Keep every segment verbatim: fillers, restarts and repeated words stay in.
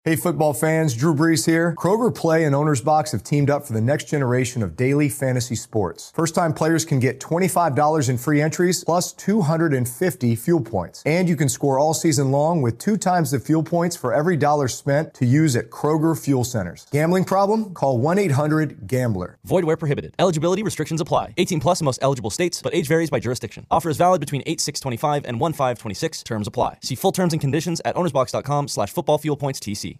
Hey football fans, Drew Brees here. Kroger Play and Owner's Box have teamed up for the next generation of daily fantasy sports. First-time players can get twenty-five dollars in free entries plus two hundred fifty fuel points. And you can score all season long with two times the fuel points for every dollar spent to use at Kroger Fuel Centers. Gambling problem? Call one eight hundred gambler. Void where prohibited. Eligibility restrictions apply. eighteen plus in most eligible states, but age varies by jurisdiction. Offer is valid between eight six twenty-five and one five twenty-six. Terms apply. See full terms and conditions at ownersbox.com slash football fuel points TC.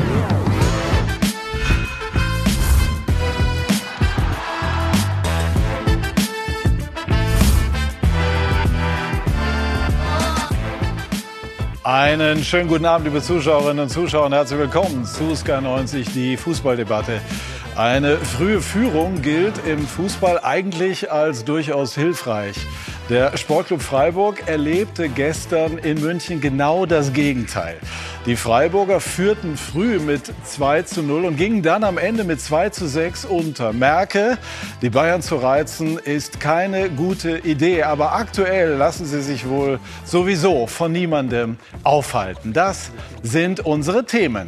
Einen schönen guten Abend, liebe Zuschauerinnen und Zuschauer, und herzlich willkommen zu Sky neunzig, die Fußballdebatte. Eine frühe Führung gilt im Fußball eigentlich als durchaus hilfreich. Der Sportclub Freiburg erlebte gestern in München genau das Gegenteil. Die Freiburger führten früh mit zwei zu null und gingen dann am Ende mit zwei zu sechs unter. Merke, die Bayern zu reizen ist keine gute Idee, aber aktuell lassen sie sich wohl sowieso von niemandem aufhalten. Das sind unsere Themen.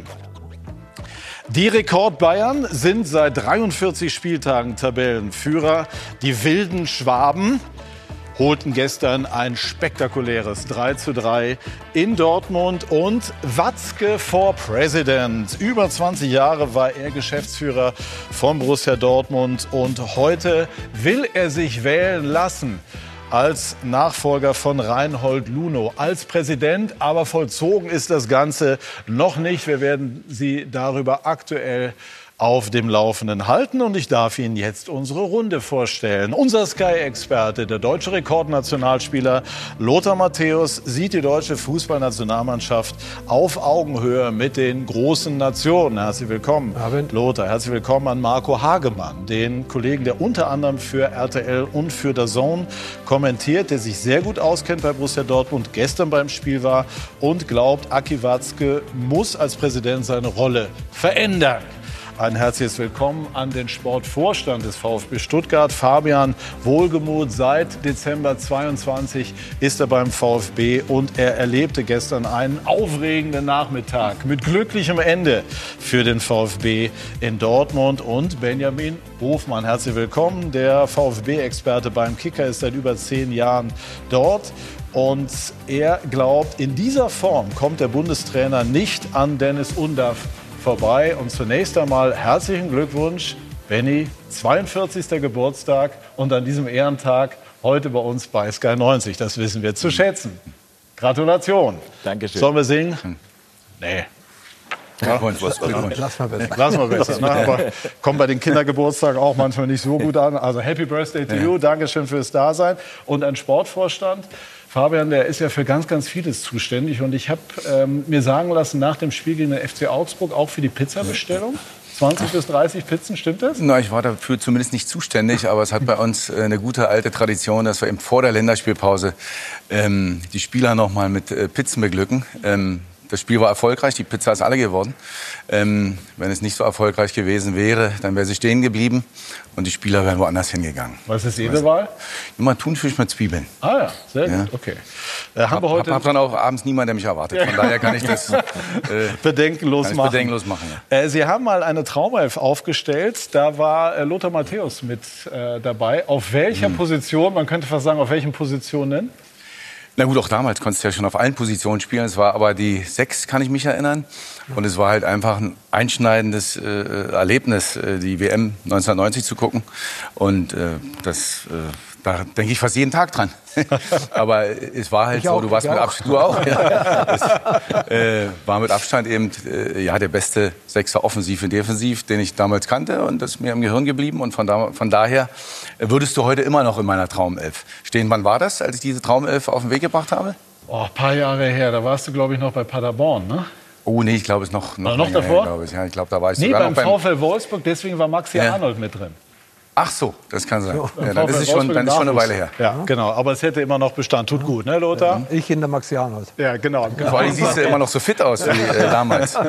Die Rekord-Bayern sind seit dreiundvierzig Spieltagen Tabellenführer. Die wilden Schwaben holten gestern ein spektakuläres drei zu drei in Dortmund und Watzke for President. Über zwanzig Jahre war er Geschäftsführer von Borussia Dortmund und heute will er sich wählen lassen als Nachfolger von Reinhold Lunow, als Präsident. Aber vollzogen ist das Ganze noch nicht. Wir werden Sie darüber aktuell auf dem Laufenden halten. Und ich darf Ihnen jetzt unsere Runde vorstellen. Unser Sky-Experte, der deutsche Rekordnationalspieler Lothar Matthäus, sieht die deutsche Fußballnationalmannschaft auf Augenhöhe mit den großen Nationen. Herzlich willkommen, Abend. Lothar. Herzlich willkommen an Marco Hagemann, den Kollegen, der unter anderem für R T L und für D A Z N kommentiert, der sich sehr gut auskennt bei Borussia Dortmund, gestern beim Spiel war und glaubt, Aki Watzke muss als Präsident seine Rolle verändern. Ein herzliches Willkommen an den Sportvorstand des VfB Stuttgart. Fabian Wohlgemuth, seit Dezember zweiundzwanzig ist er beim VfB und er erlebte gestern einen aufregenden Nachmittag mit glücklichem Ende für den VfB in Dortmund. Und Benjamin Hofmann, herzlich willkommen. Der VfB-Experte beim Kicker ist seit über zehn Jahren dort. Und er glaubt, in dieser Form kommt der Bundestrainer nicht an Dennis Undaff vorbei. Und zunächst einmal herzlichen Glückwunsch, Benny, zweiundvierzigster Geburtstag und an diesem Ehrentag heute bei uns bei Sky neunzig. Das wissen wir zu schätzen. Gratulation. Dankeschön. Sollen wir singen? Nee. Ja, lass mal besser. Lass mal besser. Ne? Aber kommt bei den Kindergeburtstagen auch manchmal nicht so gut an. Also Happy Birthday to you. Dankeschön fürs Dasein. Und ein Sportvorstand. Fabian, der ist ja für ganz, ganz vieles zuständig. Und ich habe ähm, mir sagen lassen, nach dem Spiel gegen den F C Augsburg auch für die Pizzabestellung. zwanzig bis dreißig Pizzen, stimmt das? Na, ich war dafür zumindest nicht zuständig, aber es hat bei uns äh, eine gute alte Tradition, dass wir eben vor der Länderspielpause ähm, die Spieler noch mal mit äh, Pizzen beglücken. Ähm, Das Spiel war erfolgreich, die Pizza ist alle geworden. Ähm, wenn es nicht so erfolgreich gewesen wäre, dann wäre sie stehen geblieben und die Spieler wären woanders hingegangen. Was ist Ihre Wahl? Immer Thunfisch mit Zwiebeln. Ah ja, sehr ja. gut, okay. Äh, haben wir heute hab, hab dann auch abends niemand, der mich erwartet. Von daher kann ich das äh, bedenkenlos kann ich machen. Bedenkenlos machen ja. äh, Sie haben mal eine Traumelf aufgestellt, da war äh, Lothar Matthäus mit äh, dabei. Auf welcher hm. Position, man könnte fast sagen, auf welchen Positionen? Na gut, auch damals konntest du ja schon auf allen Positionen spielen. Es war aber die sechs, kann ich mich erinnern. Und es war halt einfach ein einschneidendes äh, Erlebnis, äh, die W M neunzehnhundertneunzig zu gucken. Und äh, das, äh, da denke ich fast jeden Tag dran. Aber es war halt ich so, auch, du warst mit Abstand, du auch. Ja. Es äh, war mit Abstand eben äh, ja, der beste Sechser offensiv und defensiv, den ich damals kannte. Und das ist mir im Gehirn geblieben. Und von, da, von daher würdest du heute immer noch in meiner Traumelf stehen. Wann war das, als ich diese Traumelf auf den Weg gebracht habe? Oh, ein paar Jahre her. Da warst du, glaube ich, noch bei Paderborn, ne? Oh nee, ich glaube, es noch noch, noch davor. Her, ich. Ja, ich glaube, da war ich nee, sogar beim noch beim VfL Wolfsburg. Deswegen war Maxi ja. Arnold mit drin. Ach so, das kann sein. So, ja, dann ist es schon, dann ist schon eine Weile her. Ja, genau. Aber es hätte immer noch Bestand. Tut gut, ne, Lothar? Ich hinter Max Janert. Ja, genau. Vor allem siehst du immer noch so fit aus wie äh, damals.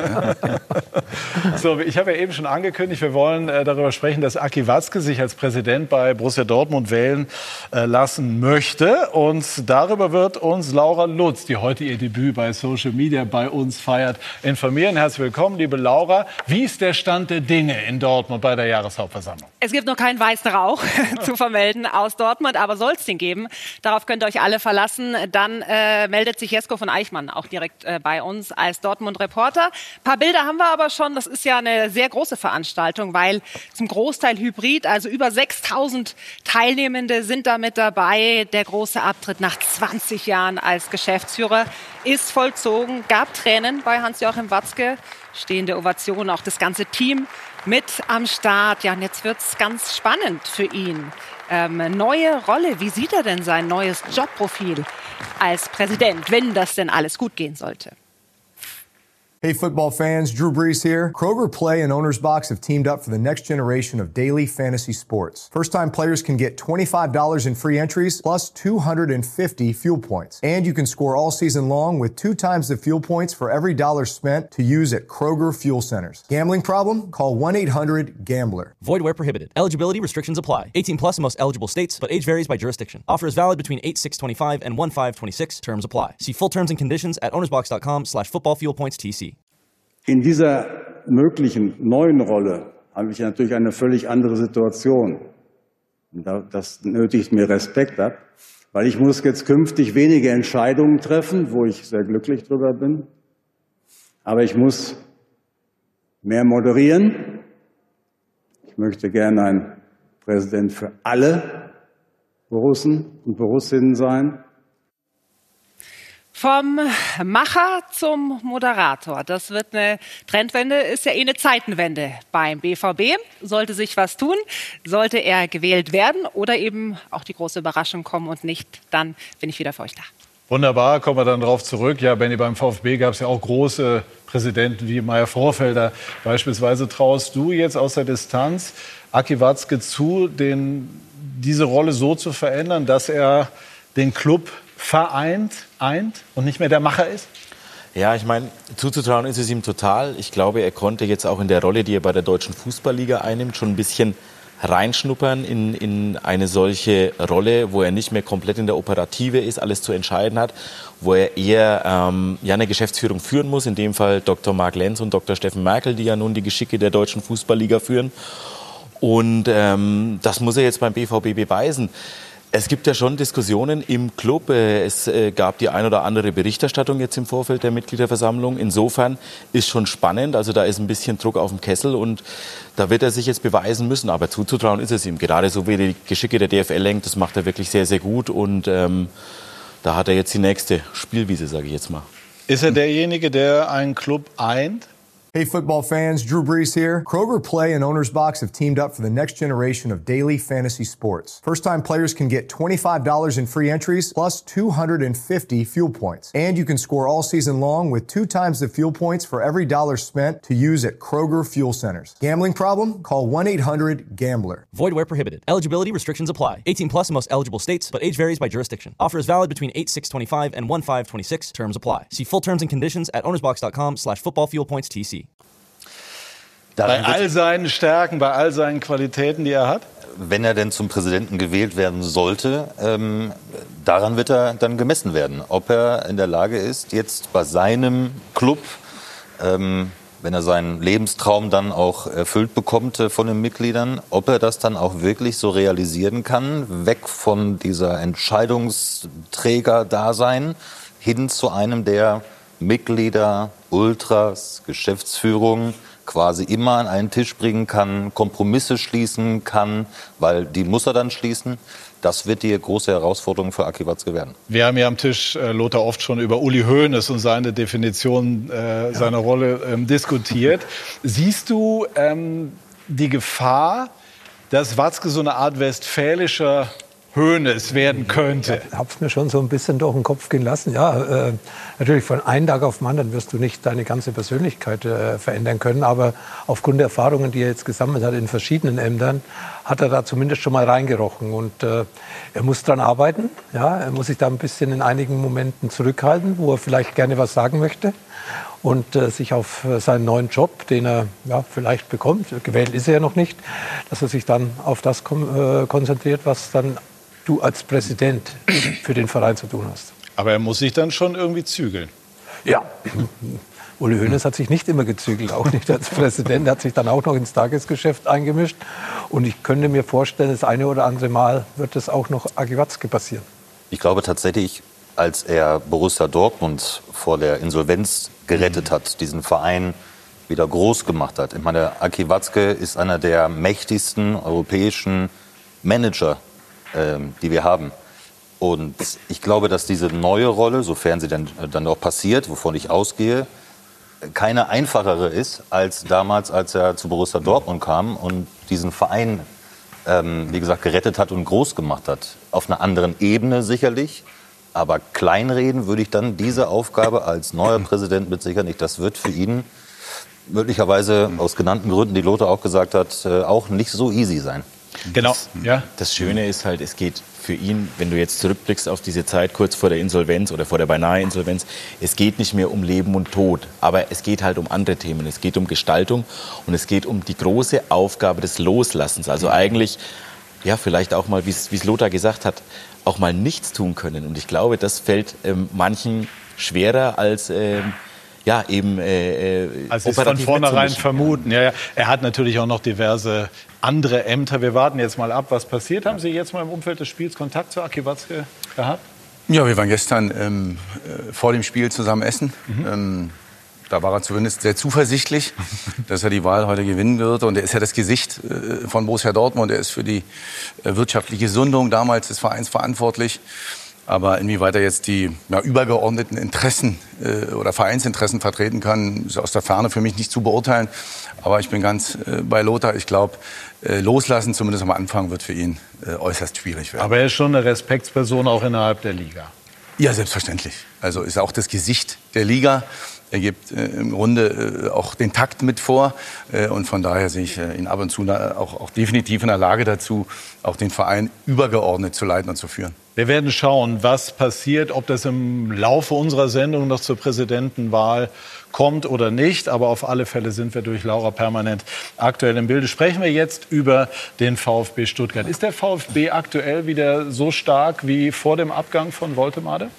So, ich habe ja eben schon angekündigt, wir wollen äh, darüber sprechen, dass Aki Watzke sich als Präsident bei Borussia Dortmund wählen äh, lassen möchte. Und darüber wird uns Laura Lutz, die heute ihr Debüt bei Social Media bei uns feiert, informieren. Herzlich willkommen, liebe Laura. Wie ist der Stand der Dinge in Dortmund bei der Jahreshauptversammlung? Es gibt noch keinen weißen Rauch zu vermelden aus Dortmund, aber soll es den geben. Darauf könnt ihr euch alle verlassen. Dann äh, meldet sich Jesko von Eichmann auch direkt äh, bei uns als Dortmund-Reporter. Ein paar Bilder haben wir aber schon. Das ist ja eine sehr große Veranstaltung, weil zum Großteil hybrid, also über sechstausend Teilnehmende sind da mit dabei. Der große Abtritt nach zwanzig Jahren als Geschäftsführer ist vollzogen. Gab Tränen bei Hans-Joachim Watzke, stehende Ovationen, auch das ganze Team mit am Start. Ja, und jetzt wird's ganz spannend für ihn. Ähm, neue Rolle, wie sieht er denn sein neues Jobprofil als Präsident, wenn das denn alles gut gehen sollte? Hey football fans, Drew Brees here. Kroger Play and Owner's Box have teamed up for the next generation of daily fantasy sports. First-time players can get twenty-five dollars in free entries plus two hundred fifty fuel points. And you can score all season long with two times the fuel points for every dollar spent to use at Kroger Fuel Centers. Gambling problem? Call one eight hundred gambler. Void where prohibited. Eligibility restrictions apply. eighteen plus in most eligible states, but age varies by jurisdiction. Offer is valid between eight six twenty-five and one five twenty-six. Terms apply. See full terms and conditions at ownersbox.com slash football fuel points TC. In dieser möglichen neuen Rolle habe ich natürlich eine völlig andere Situation. Und das nötigt mir Respekt ab, weil ich muss jetzt künftig wenige Entscheidungen treffen, wo ich sehr glücklich drüber bin. Aber ich muss mehr moderieren. Ich möchte gerne ein Präsident für alle Borussen und Borussinnen sein. Vom Macher zum Moderator. Das wird eine Trendwende, ist ja eh eine Zeitenwende beim B V B. Sollte sich was tun, sollte er gewählt werden oder eben auch die große Überraschung kommen und nicht, dann bin ich wieder für euch da. Wunderbar, kommen wir dann drauf zurück. Ja, Benni, beim VfB gab es ja auch große Präsidenten wie Meier Vorfelder. Beispielsweise traust du jetzt aus der Distanz Aki Watzke zu, den, diese Rolle so zu verändern, dass er den Club vereint, eint und nicht mehr der Macher ist? Ja, ich meine, zuzutrauen ist es ihm total. Ich glaube, er konnte jetzt auch in der Rolle, die er bei der Deutschen Fußballliga einnimmt, schon ein bisschen reinschnuppern in, in eine solche Rolle, wo er nicht mehr komplett in der Operative ist, alles zu entscheiden hat, wo er eher ähm, ja, eine Geschäftsführung führen muss, in dem Fall Doktor Marc Lenz und Doktor Steffen Merkel, die ja nun die Geschicke der Deutschen Fußballliga führen. Und ähm, das muss er jetzt beim B V B beweisen. Es gibt ja schon Diskussionen im Club. Es gab die ein oder andere Berichterstattung jetzt im Vorfeld der Mitgliederversammlung. Insofern ist schon spannend. Also da ist ein bisschen Druck auf dem Kessel und da wird er sich jetzt beweisen müssen. Aber zuzutrauen ist es ihm. Gerade so wie er die Geschicke der D F L lenkt, das macht er wirklich sehr, sehr gut. Und ähm, da hat er jetzt die nächste Spielwiese, sage ich jetzt mal. Ist er derjenige, der einen Club eint? Hey football fans, Drew Brees here. Kroger Play and Owner's Box have teamed up for the next generation of daily fantasy sports. First-time players can get twenty-five dollars in free entries plus two hundred fifty fuel points. And you can score all season long with two times the fuel points for every dollar spent to use at Kroger Fuel Centers. Gambling problem? Call one eight hundred gambler. Void where prohibited. Eligibility restrictions apply. eighteen plus in most eligible states, but age varies by jurisdiction. Offer is valid between eight six twenty-five and one five twenty-six. Terms apply. See full terms and conditions at ownersbox.com slash football fuel points TC. Bei all seinen Stärken, bei all seinen Qualitäten, die er hat? Wenn er denn zum Präsidenten gewählt werden sollte, ähm, daran wird er dann gemessen werden. Ob er in der Lage ist, jetzt bei seinem Club, ähm, wenn er seinen Lebenstraum dann auch erfüllt bekommt äh, von den Mitgliedern, ob er das dann auch wirklich so realisieren kann, weg von dieser Entscheidungsträger-Dasein hin zu einem, der Mitglieder, Ultras, Geschäftsführung quasi immer an einen Tisch bringen kann, Kompromisse schließen kann, weil die muss er dann schließen. Das wird die große Herausforderung für Aki Watzke werden. Wir haben ja am Tisch, äh, Lothar, oft schon über Uli Hoeneß und seine Definition äh, ja. seiner Rolle ähm, diskutiert. Siehst du ähm, die Gefahr, dass Watzke so eine Art westfälischer Hoeneß werden könnte? Ich habe es mir schon so ein bisschen durch den Kopf gehen lassen. Ja, äh, natürlich von einem Tag auf den anderen wirst du nicht deine ganze Persönlichkeit äh, verändern können. Aber aufgrund der Erfahrungen, die er jetzt gesammelt hat in verschiedenen Ämtern, hat er da zumindest schon mal reingerochen. Und äh, er muss dran arbeiten. Ja, er muss sich da ein bisschen in einigen Momenten zurückhalten, wo er vielleicht gerne was sagen möchte. Und äh, sich auf äh, seinen neuen Job, den er ja, vielleicht bekommt, gewählt ist er ja noch nicht, dass er sich dann auf das kom- äh, konzentriert, was dann du als Präsident für den Verein zu tun hast. Aber er muss sich dann schon irgendwie zügeln. Ja, Uli Hoeneß hat sich nicht immer gezügelt, auch nicht als Präsident. Er hat sich dann auch noch ins Tagesgeschäft eingemischt. Und ich könnte mir vorstellen, das eine oder andere Mal wird das auch noch Aki Watzke passieren. Ich glaube tatsächlich, als er Borussia Dortmund vor der Insolvenz gerettet hat, diesen Verein wieder groß gemacht hat. Ich meine, Aki Watzke ist einer der mächtigsten europäischen Manager, ähm, die wir haben. Und ich glaube, dass diese neue Rolle, sofern sie dann, dann auch passiert, wovon ich ausgehe, keine einfachere ist als damals, als er zu Borussia Dortmund kam und diesen Verein, ähm, wie gesagt, gerettet hat und groß gemacht hat. Auf einer anderen Ebene sicherlich. Aber kleinreden würde ich dann diese Aufgabe als neuer Präsident mit sicher nicht. Das wird für ihn möglicherweise aus genannten Gründen, die Lothar auch gesagt hat, auch nicht so easy sein. Genau. Ja. Das Schöne ist halt, es geht für ihn, wenn du jetzt zurückblickst auf diese Zeit kurz vor der Insolvenz oder vor der beinahe Insolvenz, es geht nicht mehr um Leben und Tod, aber es geht halt um andere Themen. Es geht um Gestaltung und es geht um die große Aufgabe des Loslassens. Also eigentlich, ja, vielleicht auch mal, wie es Lothar gesagt hat, auch mal nichts tun können. Und ich glaube, das fällt ähm, manchen schwerer als ähm, ja, eben äh, also es von vornherein vermuten. Ja, ja. Er hat natürlich auch noch diverse andere Ämter. Wir warten jetzt mal ab, was passiert. Haben Sie jetzt mal im Umfeld des Spiels Kontakt zu Aki Watzke gehabt? Ja, wir waren gestern ähm, vor dem Spiel zusammen essen. Mhm. Ähm, da war er zumindest sehr zuversichtlich, dass er die Wahl heute gewinnen wird. Und er ist ja das Gesicht äh, von Borussia Dortmund. Er ist für die äh, wirtschaftliche Gesundung damals des Vereins verantwortlich. Aber inwieweit er jetzt die ja, übergeordneten Interessen äh, oder Vereinsinteressen vertreten kann, ist aus der Ferne für mich nicht zu beurteilen. Aber ich bin ganz äh, bei Lothar. Ich glaube, äh, loslassen, zumindest am Anfang, wird für ihn äh, äußerst schwierig werden. Aber er ist schon eine Respektsperson auch innerhalb der Liga. Ja, selbstverständlich. Also ist auch das Gesicht der Liga. Er gibt äh, im Grunde äh, auch den Takt mit vor. Äh, und von daher sehe ich äh, ihn ab und zu auch, auch definitiv in der Lage dazu, auch den Verein übergeordnet zu leiten und zu führen. Wir werden schauen, was passiert, ob das im Laufe unserer Sendung noch zur Präsidentenwahl kommt oder nicht. Aber auf alle Fälle sind wir durch Laura permanent aktuell im Bilde. Sprechen wir jetzt über den VfB Stuttgart. Ist der VfB aktuell wieder so stark wie vor dem Abgang von Woltemade?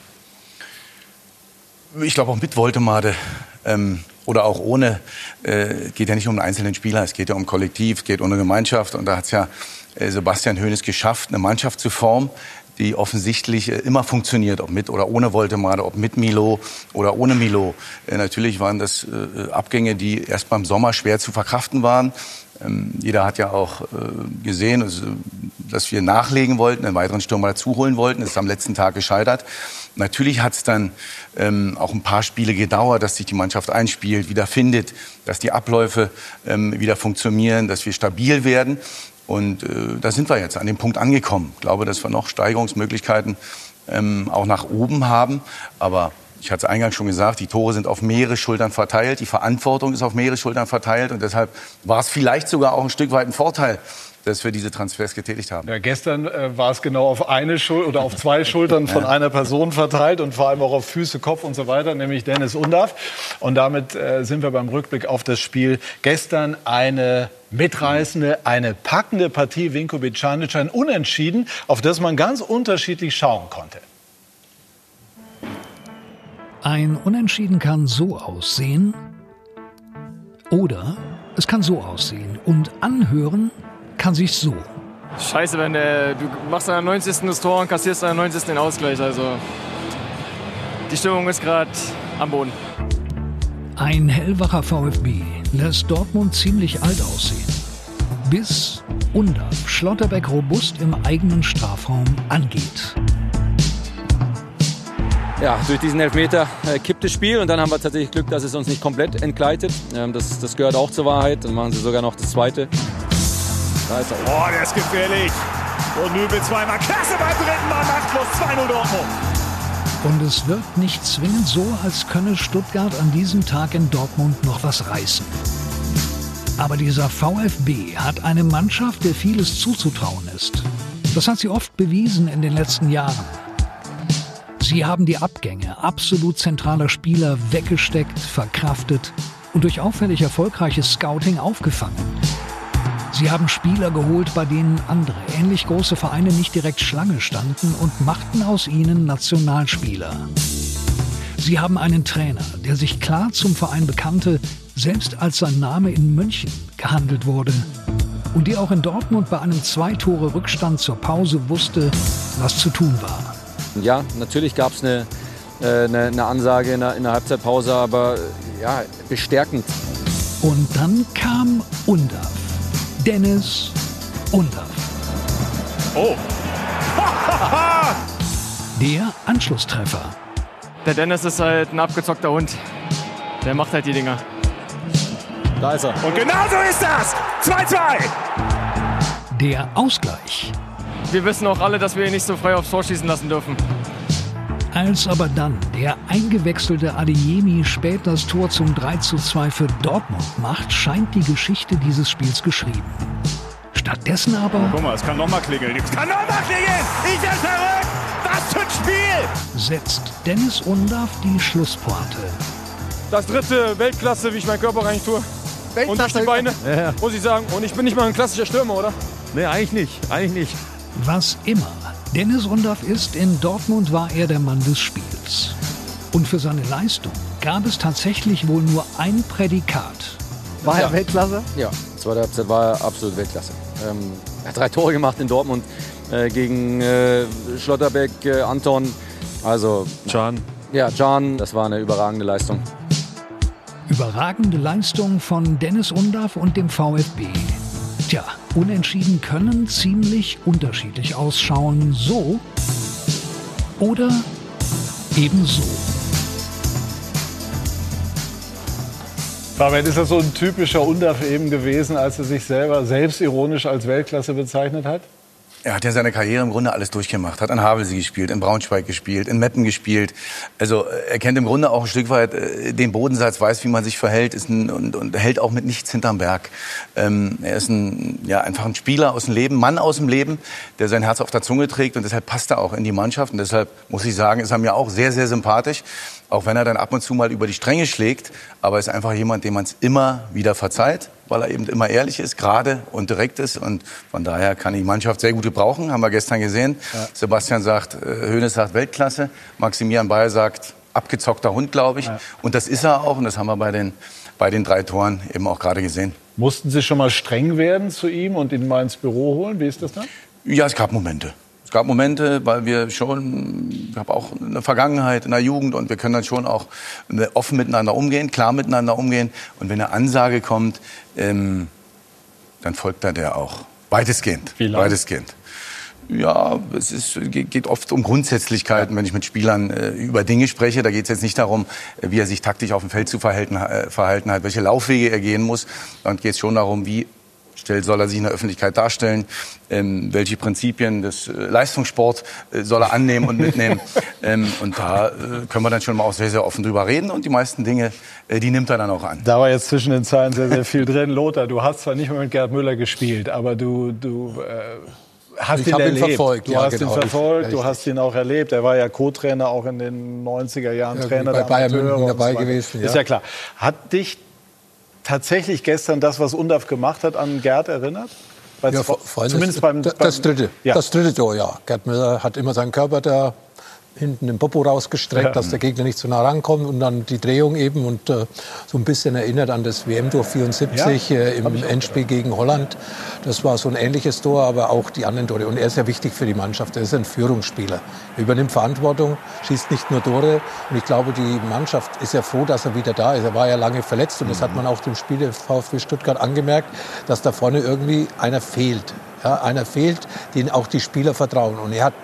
Ich glaube auch mit Woltemade ähm, oder auch ohne, äh, geht ja nicht um einen einzelnen Spieler. Es geht ja um Kollektiv, es geht um eine Gemeinschaft. Und da hat es ja äh, Sebastian Hoeneß geschafft, eine Mannschaft zu formen, die offensichtlich äh, immer funktioniert, ob mit oder ohne Woltemade, ob mit Milo oder ohne Milo. Äh, natürlich waren das äh, Abgänge, die erst beim Sommer schwer zu verkraften waren. Ähm, jeder hat ja auch äh, gesehen, also, dass wir nachlegen wollten, einen weiteren Stürmer dazu holen wollten. Das ist am letzten Tag gescheitert. Natürlich hat es dann ähm, auch ein paar Spiele gedauert, dass sich die Mannschaft einspielt, wieder findet, dass die Abläufe ähm, wieder funktionieren, dass wir stabil werden. Und äh, da sind wir jetzt an dem Punkt angekommen. Ich glaube, dass wir noch Steigerungsmöglichkeiten ähm, auch nach oben haben. Aber ich hatte es eingangs schon gesagt, die Tore sind auf mehrere Schultern verteilt. Die Verantwortung ist auf mehrere Schultern verteilt. Und deshalb war es vielleicht sogar auch ein Stück weit ein Vorteil, dass wir diese Transfers getätigt haben. Ja, gestern äh, war es genau auf eine Schul- oder auf zwei Schultern von einer Person verteilt und vor allem auch auf Füße, Kopf und so weiter, nämlich Dennis Undav. Und damit äh, sind wir beim Rückblick auf das Spiel. Gestern eine mitreißende, eine packende Partie Vinko Bicanic, ein Unentschieden, auf das man ganz unterschiedlich schauen konnte. Ein Unentschieden kann so aussehen oder es kann so aussehen und anhören kann sich so. Scheiße, wenn der, du machst an der neunzigsten das Tor und kassierst an der neunzigsten den Ausgleich. Also die Stimmung ist gerade am Boden. Ein hellwacher VfB lässt Dortmund ziemlich alt aussehen. Bis Undav Schlotterbeck robust im eigenen Strafraum angeht. Ja, durch diesen Elfmeter äh, kippt das Spiel und dann haben wir tatsächlich Glück, dass es uns nicht komplett entgleitet. Ähm, das, das gehört auch zur Wahrheit. Dann machen sie sogar noch das Zweite. Da ist er. Oh, der ist gefährlich. Und Nübel zweimal. Klasse beim dritten Mal. Macht plus zwei null Dortmund. Und es wirkt nicht zwingend so, als könne Stuttgart an diesem Tag in Dortmund noch was reißen. Aber dieser VfB hat eine Mannschaft, der vieles zuzutrauen ist. Das hat sie oft bewiesen in den letzten Jahren. Sie haben die Abgänge absolut zentraler Spieler weggesteckt, verkraftet und durch auffällig erfolgreiches Scouting aufgefangen. Sie haben Spieler geholt, bei denen andere ähnlich große Vereine nicht direkt Schlange standen und machten aus ihnen Nationalspieler. Sie haben einen Trainer, der sich klar zum Verein bekannte, selbst als sein Name in München gehandelt wurde. Und der auch in Dortmund bei einem Zwei-Tore-Rückstand zur Pause wusste, was zu tun war. Ja, natürlich gab es eine, äh, eine, eine Ansage in der, in der Halbzeitpause, aber ja, bestärkend. Und dann kam Undav. Dennis Undav. Oh. Der Anschlusstreffer. Der Dennis ist halt ein abgezockter Hund. Der macht halt die Dinger. Da ist er. Und genau so ist das. zwei zwei. Der Ausgleich. Wir wissen auch alle, dass wir ihn nicht so frei aufs Tor schießen lassen dürfen. Als aber dann der eingewechselte Adeyemi spät das Tor zum drei zu zwei für Dortmund macht, scheint die Geschichte dieses Spiels geschrieben. Stattdessen aber... Oh, guck mal, es kann noch mal klingeln. Es kann noch mal klingeln. Ich bin verrückt. Was für ein Spiel. Setzt Dennis Undav die Schlusspointe. Das dritte Weltklasse, wie ich meinen Körper rein tue. Und durch die Beine, ja, ja. Muss ich sagen. Und ich bin nicht mal ein klassischer Stürmer, oder? Nee, eigentlich nicht. Eigentlich nicht. Was immer Dennis Undav ist, in Dortmund war er der Mann des Spiels. Und für seine Leistung gab es tatsächlich wohl nur ein Prädikat. War er ja. Weltklasse? Ja, zweite Halbzeit war er absolut Weltklasse. Ähm, er hat drei Tore gemacht in Dortmund äh, gegen äh, Schlotterbeck, äh, Anton. Also Can. Ja, Can, das war eine überragende Leistung. Überragende Leistung von Dennis Undav und dem VfB. Tja, Unentschieden können ziemlich unterschiedlich ausschauen. So oder ebenso. Fabian, ist das so ein typischer Undav eben gewesen, als er sich selber selbstironisch als Weltklasse bezeichnet hat? Er hat ja seine Karriere im Grunde alles durchgemacht. Hat an Havelse gespielt, in Braunschweig gespielt, in Meppen gespielt. Also er kennt im Grunde auch ein Stück weit den Bodensatz, weiß, wie man sich verhält, ist ein, und, und hält auch mit nichts hinterm Berg. Ähm, er ist ein, ja, einfach ein Spieler aus dem Leben, Mann aus dem Leben, der sein Herz auf der Zunge trägt. Und deshalb passt er auch in die Mannschaft. Und deshalb muss ich sagen, ist er mir auch sehr, sehr sympathisch. Auch wenn er dann ab und zu mal über die Stränge schlägt. Aber ist einfach jemand, dem man es immer wieder verzeiht, weil er eben immer ehrlich ist, gerade und direkt ist. Und von daher kann die Mannschaft sehr gut gebrauchen, haben wir gestern gesehen. Ja. Sebastian sagt, Hoeneß sagt Weltklasse, Maximilian Bayer sagt abgezockter Hund, glaube ich. Ja. Und das ist er auch und das haben wir bei den, bei den drei Toren eben auch gerade gesehen. Mussten Sie schon mal streng werden zu ihm und ihn mal ins Büro holen? Wie ist das dann? Ja, es gab Momente. Es gab Momente, weil wir schon, ich habe auch eine Vergangenheit in der Jugend und wir können dann schon auch offen miteinander umgehen, klar miteinander umgehen. Und wenn eine Ansage kommt, ähm, dann folgt da der auch. Weitestgehend. Wie lange? Weitestgehend. Ja, es ist, geht oft um Grundsätzlichkeiten, wenn ich mit Spielern äh, über Dinge spreche. Da geht es jetzt nicht darum, wie er sich taktisch auf dem Feld zu verhalten, äh, verhalten hat, welche Laufwege er gehen muss. Dann geht es schon darum, wie soll er sich in der Öffentlichkeit darstellen, ähm, welche Prinzipien des äh, Leistungssports äh, soll er annehmen und mitnehmen. ähm, und da äh, können wir dann schon mal auch sehr, sehr offen drüber reden. Und die meisten Dinge, äh, die nimmt er dann auch an. Da war jetzt zwischen den Zeilen sehr, sehr viel drin. Lothar, du hast zwar nicht mehr mit Gerd Müller gespielt, aber du, du äh, hast ich ihn erlebt. Ihn verfolgt. Du ja, hast genau. ihn verfolgt, ich, du hast ihn auch erlebt. Er war ja Co-Trainer auch in den neunziger Jahren, ja, Trainer bei der Bayern Amateure München dabei so gewesen. Ist ja klar. Hat dich tatsächlich gestern das, was Undav gemacht hat, an Gerd erinnert? Weil ja, vor, vor zumindest das, beim, das, beim das dritte, ja. das dritte Tor, ja. Gerd Müller hat immer seinen Körper da hinten im Popo rausgestreckt, ja. dass der Gegner nicht zu nah rankommt und dann die Drehung eben und äh, so ein bisschen erinnert an das W M-Tor vierundsiebzig ja, äh, im Endspiel gegen Holland. Das war so ein ähnliches Tor, aber auch die anderen Tore. Und er ist ja wichtig für die Mannschaft. Er ist ein Führungsspieler. Er übernimmt Verantwortung, schießt nicht nur Tore. Und ich glaube, die Mannschaft ist ja froh, dass er wieder da ist. Er war ja lange verletzt und das hat man auch dem Spiel des VfB Stuttgart angemerkt, dass da vorne irgendwie einer fehlt. Ja, einer fehlt, den auch die Spieler vertrauen. Und er hat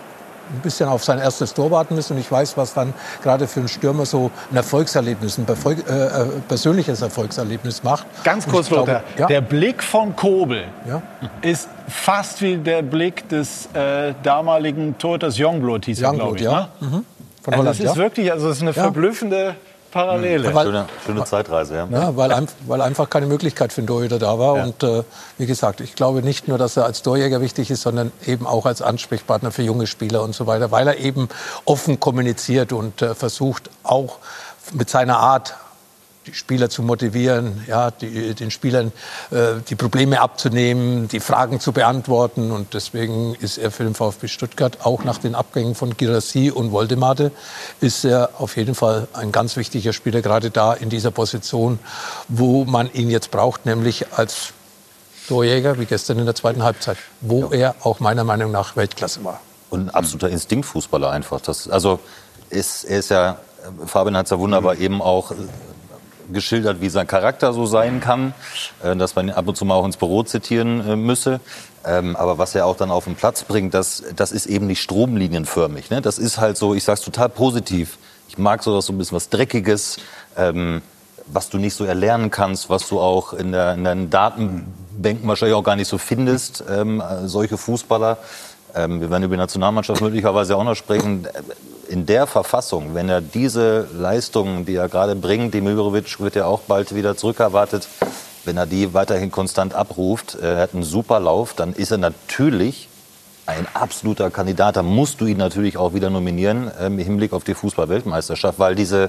ein bisschen auf sein erstes Tor warten müssen. Und ich weiß, was dann gerade für einen Stürmer so ein Erfolgserlebnis, ein Erfolg, äh, persönliches Erfolgserlebnis macht. Ganz kurz, Lothar, ja. der Blick von Kobel ja. ist fast wie der Blick des äh, damaligen Torhüters Youngblood, hieß er, glaube ich. Ja. Ne? Mhm. Von also Holland, das ist ja. wirklich, also das ist eine ja. verblüffende Parallele. Weil, schöne, schöne Zeitreise, ja. ja weil, ein, weil einfach keine Möglichkeit für einen Torhüter da war. Ja. Und äh, wie gesagt, ich glaube nicht nur, dass er als Torjäger wichtig ist, sondern eben auch als Ansprechpartner für junge Spieler und so weiter, weil er eben offen kommuniziert und äh, versucht auch mit seiner Art die Spieler zu motivieren, ja, die, den Spielern äh, die Probleme abzunehmen, die Fragen zu beantworten. Und deswegen ist er für den VfB Stuttgart, auch nach den Abgängen von Guirassy und Woldemade, ist er auf jeden Fall ein ganz wichtiger Spieler, gerade da in dieser Position, wo man ihn jetzt braucht, nämlich als Torjäger, wie gestern in der zweiten Halbzeit, wo ja. er auch meiner Meinung nach Weltklasse war. Und ein absoluter Instinktfußballer einfach. Das, also ist, er ist ja, Fabian hat es ja wunderbar mhm. eben auch geschildert, wie sein Charakter so sein kann, äh, dass man ihn ab und zu mal auch ins Büro zitieren äh, müsse. Ähm, aber was er auch dann auf den Platz bringt, das, das ist eben nicht stromlinienförmig. Ne? Das ist halt so, ich sag's total positiv. Ich mag so, dass so ein bisschen was Dreckiges, ähm, was du nicht so erlernen kannst, was du auch in, der, in den Datenbänken wahrscheinlich auch gar nicht so findest, ähm, solche Fußballer. Ähm, wir werden über die Nationalmannschaft möglicherweise auch noch sprechen. In der Verfassung, wenn er diese Leistungen, die er gerade bringt, Demirovic wird ja auch bald wieder zurückerwartet, wenn er die weiterhin konstant abruft, er hat einen super Lauf, dann ist er natürlich ein absoluter Kandidat. Da musst du ihn natürlich auch wieder nominieren ähm, im Hinblick auf die Fußball-Weltmeisterschaft, weil diese,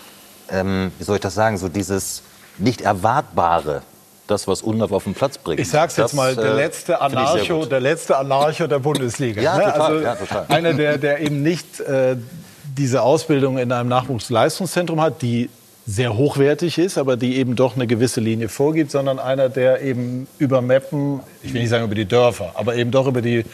ähm, wie soll ich das sagen, so dieses nicht Erwartbare, das, was Undorf auf den Platz bringt. Ich sag's jetzt das, mal, der äh, letzte Anarcho, der letzte Anarcho der Bundesliga. Ja, ne? total, also ja, total. Einer, der, der eben nicht äh, diese Ausbildung in einem Nachwuchsleistungszentrum hat, die sehr hochwertig ist, aber die eben doch eine gewisse Linie vorgibt, sondern einer, der eben über Meppen, ich will nicht sagen über die Dörfer, aber eben doch über die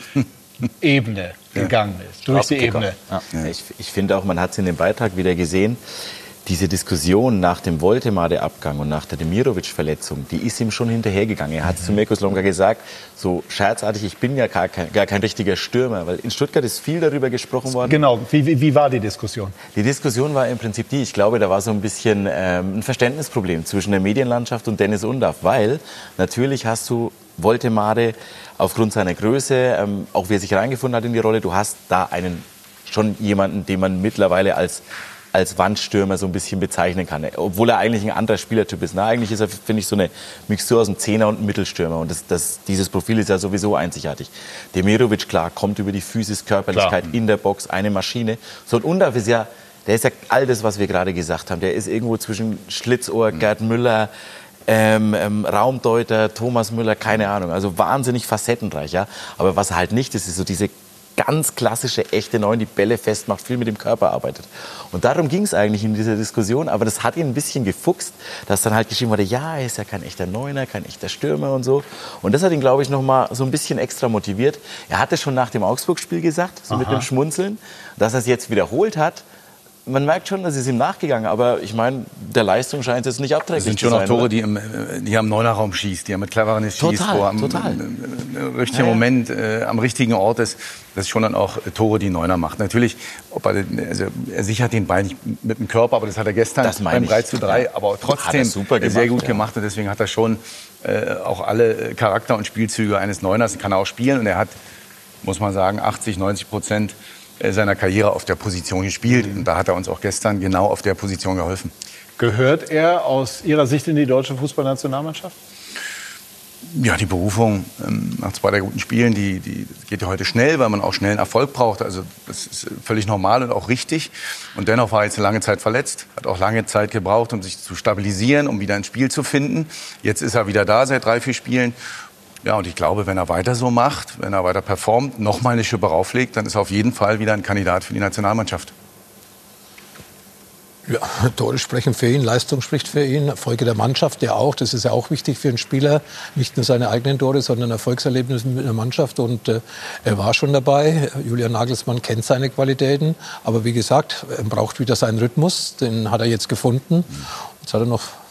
Ebene ja. gegangen ist, durch die Ebene. Ja. Ich, ich finde auch, man hat es in dem Beitrag wieder gesehen, diese Diskussion nach dem Woltemade-Abgang und nach der Demirovic-Verletzung, die ist ihm schon hinterhergegangen. Er hat es zu Mirko Slomka gesagt, so scherzartig, ich bin ja gar kein, gar kein richtiger Stürmer, weil in Stuttgart ist viel darüber gesprochen worden. Genau, wie, wie, wie war die Diskussion? Die Diskussion war im Prinzip die, ich glaube, da war so ein bisschen ähm, ein Verständnisproblem zwischen der Medienlandschaft und Dennis Undorf, weil natürlich hast du Woltemade aufgrund seiner Größe, ähm, auch wie er sich reingefunden hat in die Rolle, du hast da einen schon jemanden, den man mittlerweile als als Wandstürmer so ein bisschen bezeichnen kann, obwohl er eigentlich ein anderer Spielertyp ist. Na, eigentlich ist er, finde ich, so eine Mixtur aus einem Zehner und einem Mittelstürmer. Und das, das, dieses Profil ist ja sowieso einzigartig. Demirovic, klar, kommt über die Physis, Körperlichkeit klar. in der Box, eine Maschine. So ein Undorf ist ja, der ist ja all das, was wir gerade gesagt haben. Der ist irgendwo zwischen Schlitzohr, Gerd Müller, ähm, ähm, Raumdeuter, Thomas Müller, keine Ahnung. Also wahnsinnig facettenreich, ja. Aber was er halt nicht ist, ist so diese ganz klassische, echte Neun, die Bälle festmacht, viel mit dem Körper arbeitet. Und darum ging es eigentlich in dieser Diskussion, aber das hat ihn ein bisschen gefuchst, dass dann halt geschrieben wurde, ja, er ist ja kein echter Neuner, kein echter Stürmer und so. Und das hat ihn, glaube ich, noch mal so ein bisschen extra motiviert. Er hatte schon nach dem Augsburg-Spiel gesagt, so Aha. mit einem Schmunzeln, dass er es jetzt wiederholt hat. Man merkt schon, dass es ihm nachgegangen, aber ich meine, der Leistung scheint es nicht abträglich zu sein. Das sind schon auch Tore, die im, die am Neunerraum schießt, die am mit Cleverness schießt, wo am total. richtigen ja, ja. Moment äh, am richtigen Ort ist. Das ist schon dann auch Tore, die Neuner macht. Natürlich, ob er, also er sichert den Ball nicht mit dem Körper, aber das hat er gestern beim drei zu drei, aber trotzdem super gemacht, sehr gut ja. gemacht. Und deswegen hat er schon äh, auch alle Charakter und Spielzüge eines Neuners, kann er auch spielen. Und er hat, muss man sagen, achtzig, neunzig Prozent seiner Karriere auf der Position gespielt. Und da hat er uns auch gestern genau auf der Position geholfen. Gehört er aus Ihrer Sicht in die deutsche Fußballnationalmannschaft? Ja, die Berufung ähm, nach zwei, drei guten Spielen, die, die geht ja heute schnell, weil man auch schnell einen Erfolg braucht. Also das ist völlig normal und auch richtig. Und dennoch war er jetzt eine lange Zeit verletzt, hat auch lange Zeit gebraucht, um sich zu stabilisieren, um wieder ins Spiel zu finden. Jetzt ist er wieder da seit drei, vier Spielen. Ja, und ich glaube, wenn er weiter so macht, wenn er weiter performt, noch mal eine Schippe rauflegt, dann ist er auf jeden Fall wieder ein Kandidat für die Nationalmannschaft. Ja, Tore sprechen für ihn, Leistung spricht für ihn, Erfolge der Mannschaft, der auch. Das ist ja auch wichtig für einen Spieler, nicht nur seine eigenen Tore, sondern Erfolgserlebnisse mit einer Mannschaft. Und äh, er war schon dabei. Julian Nagelsmann kennt seine Qualitäten. Aber wie gesagt, er braucht wieder seinen Rhythmus. Den hat er jetzt gefunden. Jetzt hat er noch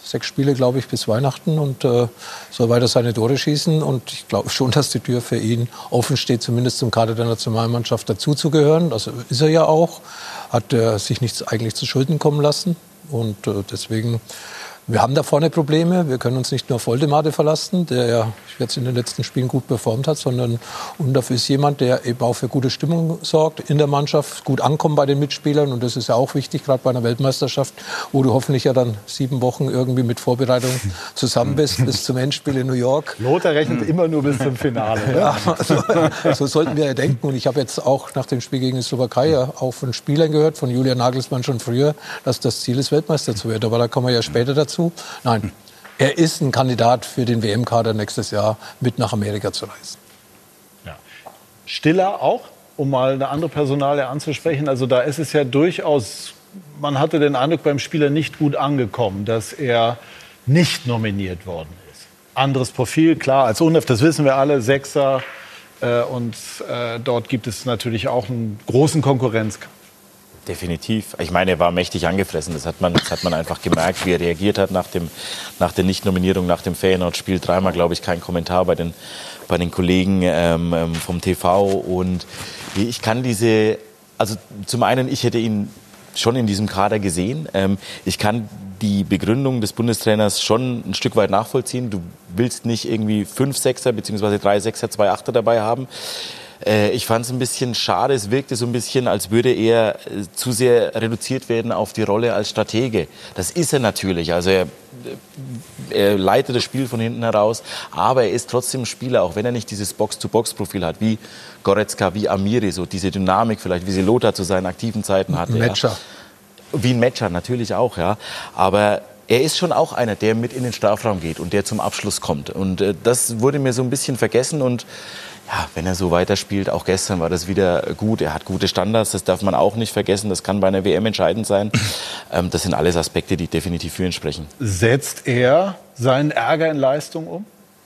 sechs Spiele, glaube ich, bis Weihnachten und äh, soll weiter seine Tore schießen. Und ich glaube schon, dass die Tür für ihn offen steht, zumindest zum Kader der Nationalmannschaft dazuzugehören. Das ist er ja auch. Hat er sich nichts eigentlich zu Schulden kommen lassen. Und äh, deswegen, wir haben da vorne Probleme. Wir können uns nicht nur auf Voldemade verlassen, der ja jetzt in den letzten Spielen gut performt hat, sondern Undav ist jemand, der eben auch für gute Stimmung sorgt in der Mannschaft, gut ankommt bei den Mitspielern. Und das ist ja auch wichtig, gerade bei einer Weltmeisterschaft, wo du hoffentlich ja dann sieben Wochen irgendwie mit Vorbereitung zusammen bist, bis zum Endspiel in New York. Lothar rechnet immer nur bis zum Finale. Ja, also, so sollten wir ja denken. Und ich habe jetzt auch nach dem Spiel gegen die Slowakei ja auch von Spielern gehört, von Julian Nagelsmann schon früher, dass das Ziel ist, Weltmeister zu werden. Aber da kommen wir ja später dazu. Nein, er ist ein Kandidat für den W M-Kader nächstes Jahr mit nach Amerika zu reisen. Ja. Stiller auch, um mal eine andere Personalie anzusprechen. Also da ist es ja durchaus, man hatte den Eindruck, beim Spieler nicht gut angekommen, dass er nicht nominiert worden ist. Anderes Profil, klar, als Undav, das wissen wir alle, Sechser. Äh, und äh, dort gibt es natürlich auch einen großen Konkurrenzkampf. Definitiv. Ich meine, er war mächtig angefressen. Das hat man, das hat man einfach gemerkt, wie er reagiert hat nach, dem, nach der Nichtnominierung, nach dem Feyenoord-Spiel. Dreimal, glaube ich, kein Kommentar bei den, bei den Kollegen ähm, vom T V. Und ich kann diese, also zum einen, ich hätte ihn schon in diesem Kader gesehen. Ähm, ich kann die Begründung des Bundestrainers schon ein Stück weit nachvollziehen. Du willst nicht irgendwie fünf Sechser bzw. drei Sechser, zwei Achter dabei haben. Ich fand es ein bisschen schade, es wirkte so ein bisschen, als würde er zu sehr reduziert werden auf die Rolle als Stratege. Das ist er natürlich, also er, er leitet das Spiel von hinten heraus, aber er ist trotzdem Spieler, auch wenn er nicht dieses Box-to-Box-Profil hat, wie Goretzka, wie Amiri, so diese Dynamik vielleicht, wie sie Lothar zu seinen aktiven Zeiten hatte. Ein Matcher. Ja. Wie ein Matcher, natürlich auch, ja, aber er ist schon auch einer, der mit in den Strafraum geht und der zum Abschluss kommt. Und äh, das wurde mir so ein bisschen vergessen und ja, wenn er so weiterspielt, auch gestern war das wieder gut. Er hat gute Standards, das darf man auch nicht vergessen. Das kann bei einer W M entscheidend sein. Ähm, das sind alles Aspekte, die definitiv für ihn sprechen. Setzt er seinen Ärger in Leistung um?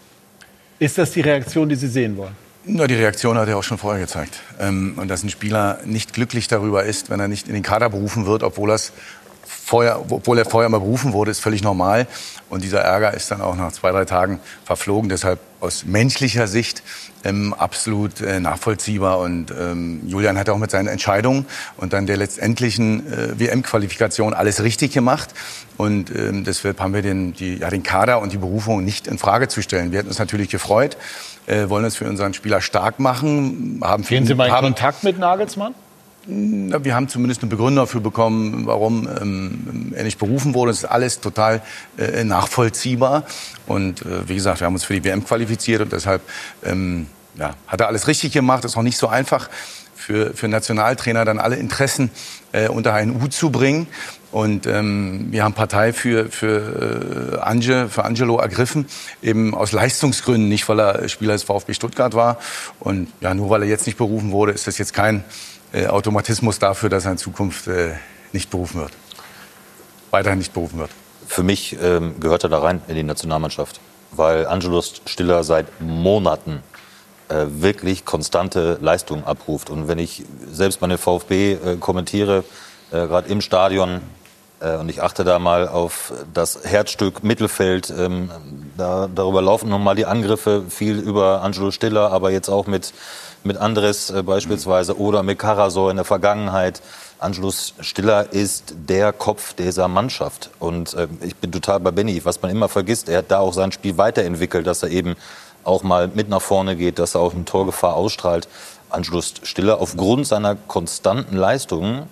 Ist das die Reaktion, die Sie sehen wollen? Na, die Reaktion hat er auch schon vorher gezeigt. Ähm, und dass ein Spieler nicht glücklich darüber ist, wenn er nicht in den Kader berufen wird, obwohl, das vorher, obwohl er vorher mal berufen wurde, ist völlig normal. Und dieser Ärger ist dann auch nach zwei, drei Tagen verflogen. Deshalb aus menschlicher Sicht ähm, absolut äh, nachvollziehbar. Und ähm, Julian hat auch mit seinen Entscheidungen und dann der letztendlichen äh, W M-Qualifikation alles richtig gemacht. Und ähm, deshalb haben wir den, die, ja, den Kader und die Berufung nicht in Frage zu stellen. Wir hätten uns natürlich gefreut, äh, wollen uns für unseren Spieler stark machen. Haben Gehen Sie mal in haben, Kontakt mit Nagelsmann? Wir haben zumindest eine Begründung dafür bekommen, warum ähm, er nicht berufen wurde. Das ist alles total äh, nachvollziehbar. Und äh, wie gesagt, wir haben uns für die W M qualifiziert und deshalb ähm, ja, hat er alles richtig gemacht. Das ist auch nicht so einfach für, für Nationaltrainer, dann alle Interessen äh, unter einen Hut zu bringen. Und ähm, wir haben Partei für, für, äh, Ange, für Angelo ergriffen, eben aus Leistungsgründen, nicht weil er Spieler des VfB Stuttgart war. Und ja, nur weil er jetzt nicht berufen wurde, ist das jetzt kein Äh, Automatismus dafür, dass er in Zukunft äh, nicht berufen wird. Weiterhin nicht berufen wird. Für mich ähm, gehört er da rein in die Nationalmannschaft, weil Angelo Stiller seit Monaten äh, wirklich konstante Leistung abruft. Und wenn ich selbst meine VfB äh, kommentiere, äh, gerade im Stadion, äh, und ich achte da mal auf das Herzstück Mittelfeld, ähm, da, darüber laufen nochmal die Angriffe, viel über Angelo Stiller, aber jetzt auch mit mit Andres äh, beispielsweise oder mit Karasor in der Vergangenheit. Angelo Stiller ist der Kopf dieser Mannschaft. Und äh, ich bin total bei Benni, was man immer vergisst, er hat da auch sein Spiel weiterentwickelt, dass er eben auch mal mit nach vorne geht, dass er auch eine Torgefahr ausstrahlt. Angelo Stiller, aufgrund seiner konstanten Leistungen,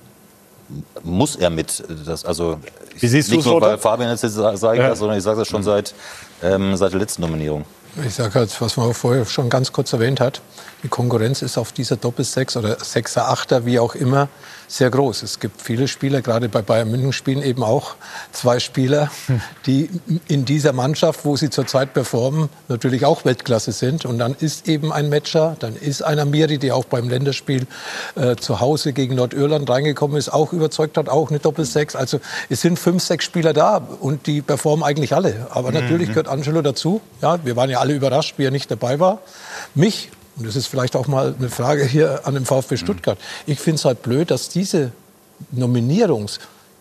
muss er mit. Das, also, Wie siehst nicht du nur, es, weil Fabian jetzt sagt, ja. sondern ich sage das schon seit, ähm, seit der letzten Nominierung. Ich sage halt, was man vorher schon ganz kurz erwähnt hat, die Konkurrenz ist auf dieser Doppelsechs oder Sechser, Achter, wie auch immer, sehr groß. Es gibt viele Spieler, gerade bei Bayern München spielen eben auch zwei Spieler, die in dieser Mannschaft, wo sie zurzeit performen, natürlich auch Weltklasse sind. Und dann ist eben ein Matcher, dann ist ein Amiri, der auch beim Länderspiel äh, zu Hause gegen Nordirland reingekommen ist, auch überzeugt hat, auch eine Doppelsechs. Also es sind fünf, sechs Spieler da und die performen eigentlich alle. Aber mhm. natürlich gehört Angelo dazu. Ja, wir waren ja alle überrascht, wie er nicht dabei war. Mich, und das ist vielleicht auch mal eine Frage hier an den VfB Stuttgart, ich finde es halt blöd, dass diese Nominierungs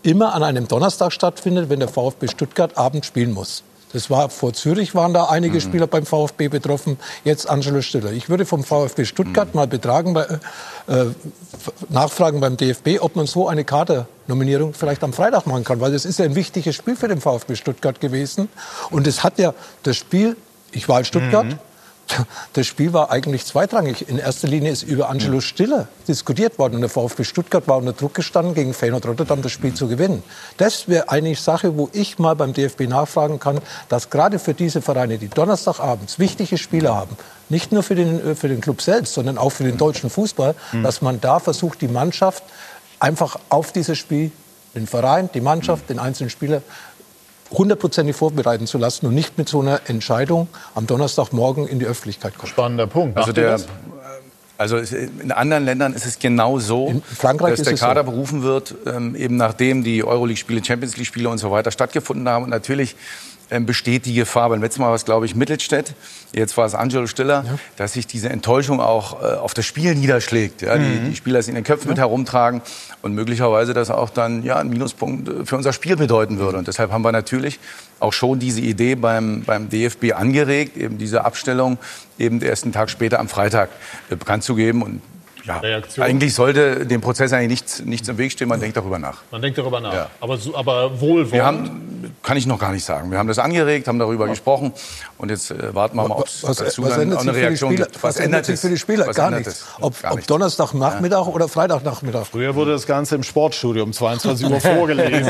immer an einem Donnerstag stattfindet, wenn der VfB Stuttgart abends spielen muss. Das war vor Zürich, waren da einige mhm. Spieler beim VfB betroffen, jetzt Angelo Stiller. Ich würde vom VfB Stuttgart mhm. mal betragen, bei, äh, nachfragen beim D F B, ob man so eine Kadernominierung vielleicht am Freitag machen kann, weil das ist ja ein wichtiges Spiel für den VfB Stuttgart gewesen. Und es hat ja das Spiel, ich war in Stuttgart, mhm. das Spiel war eigentlich zweitrangig. In erster Linie ist über Angelo Stiller diskutiert worden. Und der VfB Stuttgart war unter Druck gestanden, gegen Feyenoord Rotterdam das Spiel zu gewinnen. Das wäre eine Sache, wo ich mal beim D F B nachfragen kann, dass gerade für diese Vereine, die Donnerstagabends wichtige Spiele haben, nicht nur für den, für den Club selbst, sondern auch für den deutschen Fußball, mhm. dass man da versucht, die Mannschaft einfach auf dieses Spiel, den Verein, die Mannschaft, den einzelnen Spieler, hundertprozentig vorbereiten zu lassen und nicht mit so einer Entscheidung am Donnerstagmorgen in die Öffentlichkeit kommen. Spannender Punkt. Also, der, also in anderen Ländern ist es genau so, in Frankreich dass der Kader so. berufen wird, ähm, eben nachdem die Euroleague-Spiele, Champions-League-Spiele und so weiter stattgefunden haben. Und natürlich ähm, besteht die Gefahr, beim letzten Mal war es, glaube ich, Mittelstädt, jetzt war es Angelo Stiller, ja. dass sich diese Enttäuschung auch äh, auf das Spiel niederschlägt. Ja? Mhm. Die, die Spieler es in den Köpfen ja. mit herumtragen und möglicherweise das auch dann ja, einen Minuspunkt für unser Spiel bedeuten würde. Und deshalb haben wir natürlich auch schon diese Idee beim, beim D F B angeregt, eben diese Abstellung eben erst einen Tag später am Freitag äh, bekannt zu geben. Und ja, Reaktion. Eigentlich sollte dem Prozess eigentlich nichts, nichts im Weg stehen, man denkt darüber nach. Man denkt darüber nach, ja. aber, aber wohlwollend? Wir haben, kann ich noch gar nicht sagen. Wir haben das angeregt, haben darüber ja. gesprochen und jetzt äh, warten wir mal, ob es dazu was dann auch eine Reaktion gibt. Was, was ändert sich für die Spieler? Gar nichts. Ob, gar nichts. Ob Donnerstagnachmittag ja. oder Freitagnachmittag. Früher wurde das Ganze im Sportstudio um zweiundzwanzig Uhr vorgelesen.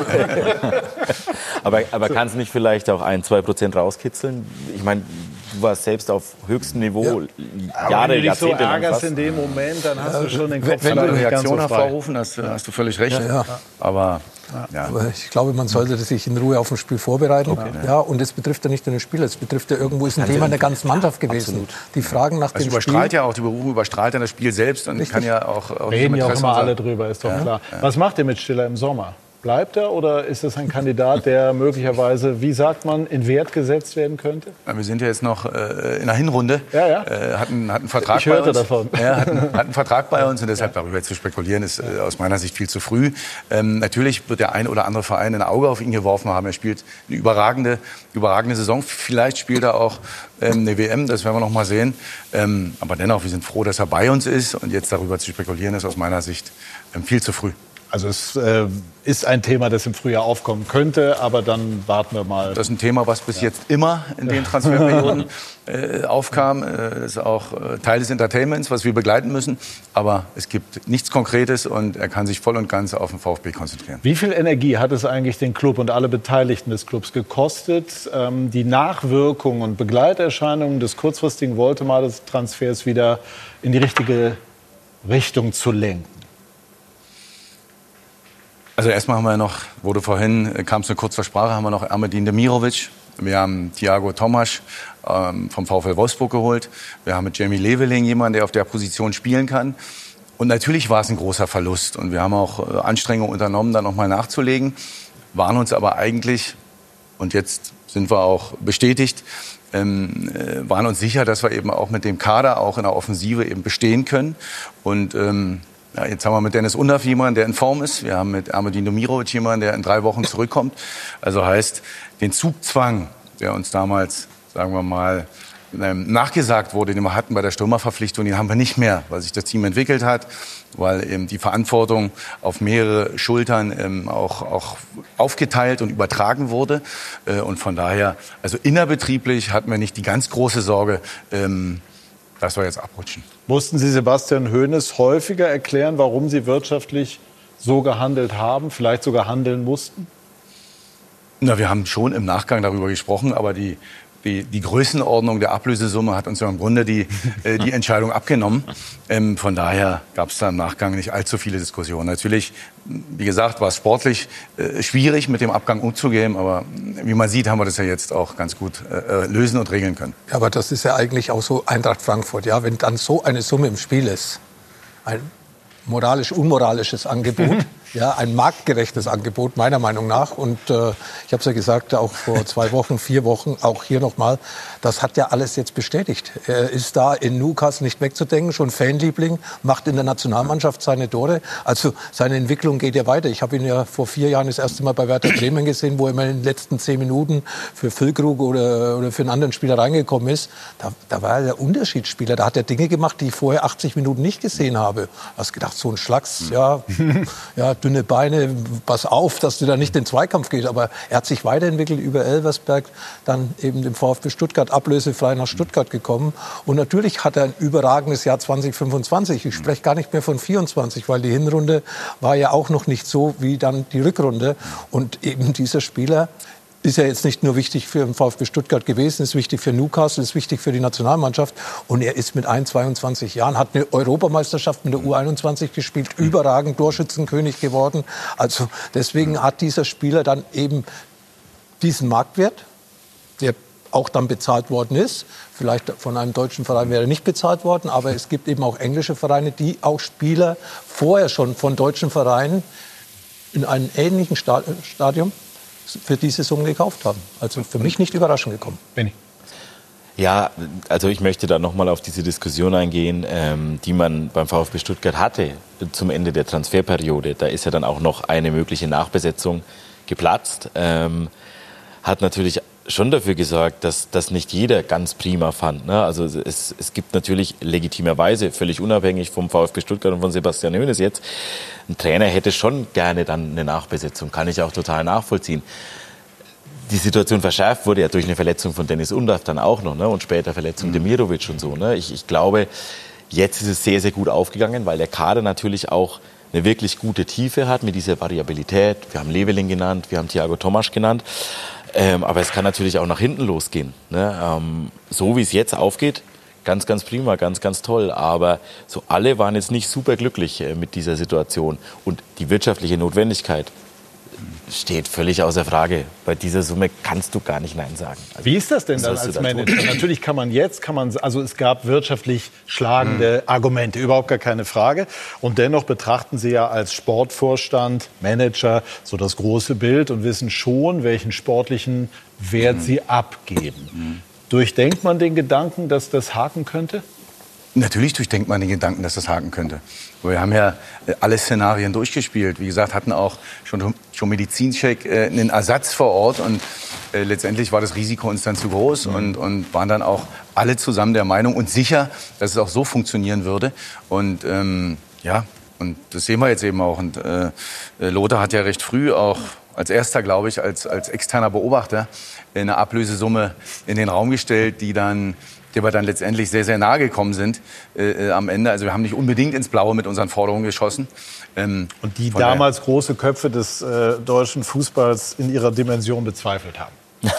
aber aber kann es nicht vielleicht auch ein, zwei Prozent rauskitzeln? Ich meine, du warst selbst auf höchstem Niveau, ja. Jahre, wenn du dich Jahrzehnte so ärgerst in dem Moment, dann hast du schon den Kopf wenn du eine Reaktion hervorrufen, hast, hast du völlig recht. Ja, ja. Aber, ja. Aber ich glaube, man sollte sich in Ruhe auf ein Spiel vorbereiten. Okay. Ja, und das betrifft ja nicht nur den Spieler, es betrifft ja irgendwo ist ein Thema der ganzen Mannschaft gewesen. Absolut. Die Fragen nach also dem überstrahlt Spiel. ja auch die Berufung, überstrahlt ja das Spiel selbst und kann ja auch. auch reden ja auch immer alle drüber, ist doch ja. klar. Ja. Was macht ihr mit Stiller im Sommer? Bleibt er oder ist es ein Kandidat, der möglicherweise, wie sagt man, in Wert gesetzt werden könnte? Ja, wir sind ja jetzt noch äh, in der Hinrunde. Ja, ja. Äh, hatten, hatten Vertrag ich hörte bei uns. davon. Ja, hatten, hatten einen Vertrag bei uns und deshalb darüber zu spekulieren ist äh, aus meiner Sicht viel zu früh. Ähm, natürlich wird der ein oder andere Verein ein Auge auf ihn geworfen haben. Er spielt eine überragende, überragende Saison. Vielleicht spielt er auch ähm, eine W M, das werden wir noch mal sehen. Ähm, aber dennoch, wir sind froh, dass er bei uns ist und jetzt darüber zu spekulieren ist aus meiner Sicht ähm, viel zu früh. Also es äh, ist ein Thema, das im Frühjahr aufkommen könnte, aber dann warten wir mal. Das ist ein Thema, was bis ja. jetzt immer in den Transferperioden äh, aufkam. Äh, das ist auch äh, Teil des Entertainments, was wir begleiten müssen. Aber es gibt nichts Konkretes und er kann sich voll und ganz auf den VfB konzentrieren. Wie viel Energie hat es eigentlich den Club und alle Beteiligten des Clubs gekostet, ähm, die Nachwirkungen und Begleiterscheinungen des kurzfristigen Woltemade-Transfers wieder in die richtige Richtung zu lenken? Also erstmal haben wir noch, wurde vorhin, kam es eine kurze Sprache, haben wir noch Ermedin Demirovic. Wir haben Thiago Tomasch ähm, vom VfL Wolfsburg geholt. Wir haben mit Jamie Leveling jemanden, der auf der Position spielen kann. Und natürlich war es ein großer Verlust. Und wir haben auch äh, Anstrengungen unternommen, da noch mal nachzulegen. Waren uns aber eigentlich, und jetzt sind wir auch bestätigt, ähm, äh, waren uns sicher, dass wir eben auch mit dem Kader auch in der Offensive eben bestehen können. Und ähm, Ja, jetzt haben wir mit Dennis Undaff jemanden, der in Form ist. Wir haben mit Ermedin Demirovic jemanden, der in drei Wochen zurückkommt. Also heißt, den Zugzwang, der uns damals, sagen wir mal, nachgesagt wurde, den wir hatten bei der Stürmerverpflichtung, den haben wir nicht mehr, weil sich das Team entwickelt hat, weil eben die Verantwortung auf mehrere Schultern ähm, auch, auch aufgeteilt und übertragen wurde. Äh, und von daher, also innerbetrieblich hatten wir nicht die ganz große Sorge, ähm, dass wir jetzt abrutschen. Mussten Sie Sebastian Hoeneß häufiger erklären, warum Sie wirtschaftlich so gehandelt haben, vielleicht sogar handeln mussten? Na, wir haben schon im Nachgang darüber gesprochen, aber die, die, die Größenordnung der Ablösesumme hat uns ja im Grunde die, äh, die Entscheidung abgenommen. Ähm, von daher gab es da im Nachgang nicht allzu viele Diskussionen. Natürlich, wie gesagt, war es sportlich äh, schwierig, mit dem Abgang umzugehen. Aber wie man sieht, haben wir das ja jetzt auch ganz gut äh, lösen und regeln können. Ja, aber das ist ja eigentlich auch so Eintracht Frankfurt. Ja? Wenn dann so eine Summe im Spiel ist, ein moralisch-unmoralisches Angebot, Ja, ein marktgerechtes Angebot, meiner Meinung nach. Und äh, ich habe es ja gesagt, auch vor zwei Wochen, vier Wochen, auch hier nochmal, das hat ja alles jetzt bestätigt. Er ist da in Newcastle nicht wegzudenken, schon Fanliebling, macht in der Nationalmannschaft seine Tore. Also seine Entwicklung geht ja weiter. Ich habe ihn ja vor vier Jahren das erste Mal bei Werder Bremen gesehen, wo er mal in den letzten zehn Minuten für Füllkrug oder, oder für einen anderen Spieler reingekommen ist. Da, da war er der Unterschiedsspieler. Da hat er Dinge gemacht, die ich vorher achtzig Minuten nicht gesehen habe. Du hast gedacht, so ein Schlags, ja, ja, dünne Beine, pass auf, dass du da nicht in den Zweikampf gehst. Aber er hat sich weiterentwickelt über Elversberg, dann eben dem VfB Stuttgart, ablösefrei nach Stuttgart gekommen. Und natürlich hat er ein überragendes Jahr zwanzig fünfundzwanzig. Ich spreche gar nicht mehr von vierundzwanzig, weil die Hinrunde war ja auch noch nicht so wie dann die Rückrunde. Und eben dieser Spieler ist ja jetzt nicht nur wichtig für den VfB Stuttgart gewesen, ist wichtig für Newcastle, ist wichtig für die Nationalmannschaft. Und er ist mit einundzwanzig Jahren, hat eine Europameisterschaft mit der U einundzwanzig gespielt, überragend Torschützenkönig geworden. Also deswegen hat dieser Spieler dann eben diesen Marktwert, der auch dann bezahlt worden ist. Vielleicht von einem deutschen Verein wäre er nicht bezahlt worden, aber es gibt eben auch englische Vereine, die auch Spieler vorher schon von deutschen Vereinen in einem ähnlichen Stadium für diese Summe gekauft haben. Also für mich nicht überraschend gekommen. Benni. Ja, also ich möchte da nochmal auf diese Diskussion eingehen, ähm, die man beim VfB Stuttgart hatte zum Ende der Transferperiode. Da ist ja dann auch noch eine mögliche Nachbesetzung geplatzt. Ähm, hat natürlich schon dafür gesorgt, dass das nicht jeder ganz prima fand. Ne? Also es, es gibt natürlich legitimerweise, völlig unabhängig vom VfB Stuttgart und von Sebastian Hoeneß jetzt, ein Trainer hätte schon gerne dann eine Nachbesetzung, kann ich auch total nachvollziehen. Die Situation verschärft wurde ja durch eine Verletzung von Dennis Undaff dann auch noch, ne? Und später Verletzung mhm. Demirovic und so. Ne? Ich, ich glaube, jetzt ist es sehr, sehr gut aufgegangen, weil der Kader natürlich auch eine wirklich gute Tiefe hat mit dieser Variabilität. Wir haben Leveling genannt, wir haben Thiago Tomasch genannt. Ähm, aber es kann natürlich auch nach hinten losgehen. Ne? Ähm, so wie es jetzt aufgeht, ganz, ganz prima, ganz, ganz toll. Aber so alle waren jetzt nicht super glücklich äh, mit dieser Situation. Und die wirtschaftliche Notwendigkeit steht völlig außer Frage. Bei dieser Summe kannst du gar nicht Nein sagen. Also, wie ist das denn dann als Manager? Tun? Natürlich kann man jetzt, kann man, also es gab wirtschaftlich schlagende mhm. Argumente, überhaupt gar keine Frage. Und dennoch betrachten Sie ja als Sportvorstand, Manager so das große Bild und wissen schon, welchen sportlichen Wert mhm. Sie abgeben. Mhm. Durchdenkt man den Gedanken, dass das haken könnte? Natürlich durchdenkt man den Gedanken, dass das haken könnte. Wir haben ja alle Szenarien durchgespielt. Wie gesagt, hatten auch schon, schon Medizincheck äh, einen Ersatz vor Ort. Und äh, letztendlich war das Risiko uns dann zu groß. Mhm. Und, und waren dann auch alle zusammen der Meinung und sicher, dass es auch so funktionieren würde. Und ähm, ja, und das sehen wir jetzt eben auch. Und äh, Lothar hat ja recht früh auch als erster, glaube ich, als, als externer Beobachter eine Ablösesumme in den Raum gestellt, die dann der wir dann letztendlich sehr, sehr nahe gekommen sind äh, am Ende. Also wir haben nicht unbedingt ins Blaue mit unseren Forderungen geschossen. Ähm, Und die damals große Köpfe des äh, deutschen Fußballs in ihrer Dimension bezweifelt haben.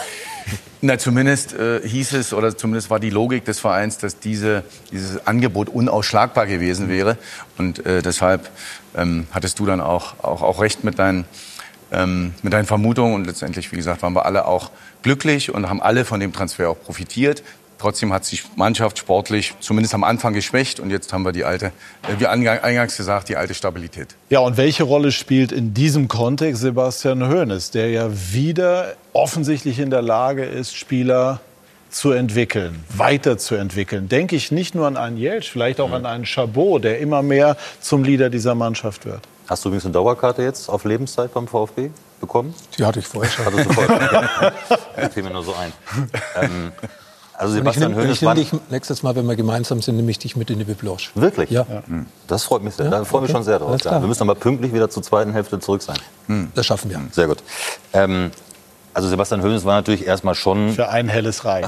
Na, zumindest äh, hieß es, oder zumindest war die Logik des Vereins, dass diese, dieses Angebot unausschlagbar gewesen wäre. Und äh, deshalb ähm, hattest du dann auch, auch, auch recht mit deinen, ähm, mit deinen Vermutungen. Und letztendlich, wie gesagt, waren wir alle auch glücklich und haben alle von dem Transfer auch profitiert. Trotzdem hat sich die Mannschaft sportlich zumindest am Anfang geschwächt. Und jetzt haben wir die alte, wie eingangs gesagt, die alte Stabilität. Ja, und welche Rolle spielt in diesem Kontext Sebastian Hoeneß, der ja wieder offensichtlich in der Lage ist, Spieler zu entwickeln, weiterzuentwickeln? Denke ich nicht nur an einen Jeltsch, vielleicht auch mhm. an einen Chabot, der immer mehr zum Leader dieser Mannschaft wird. Hast du übrigens eine Dauerkarte jetzt auf Lebenszeit beim VfB bekommen? Die hatte ich vorher schon. Hattest du vorher? Ja, fiel mir nur so ein. Ähm, Also Sebastian ich Hoeneß, ich nehme dich nächstes Mal, wenn wir gemeinsam sind, nehme ich dich mit in die Bibloche. Wirklich? Ja. ja. Das freut mich sehr. Ja, da freue ich okay. mich schon sehr drauf. Ja. Wir müssen aber pünktlich wieder zur zweiten Hälfte zurück sein. Hm. Das schaffen wir. Sehr gut. Ähm, also Sebastian Hoeneß war natürlich erstmal schon... Für ein helles Reich.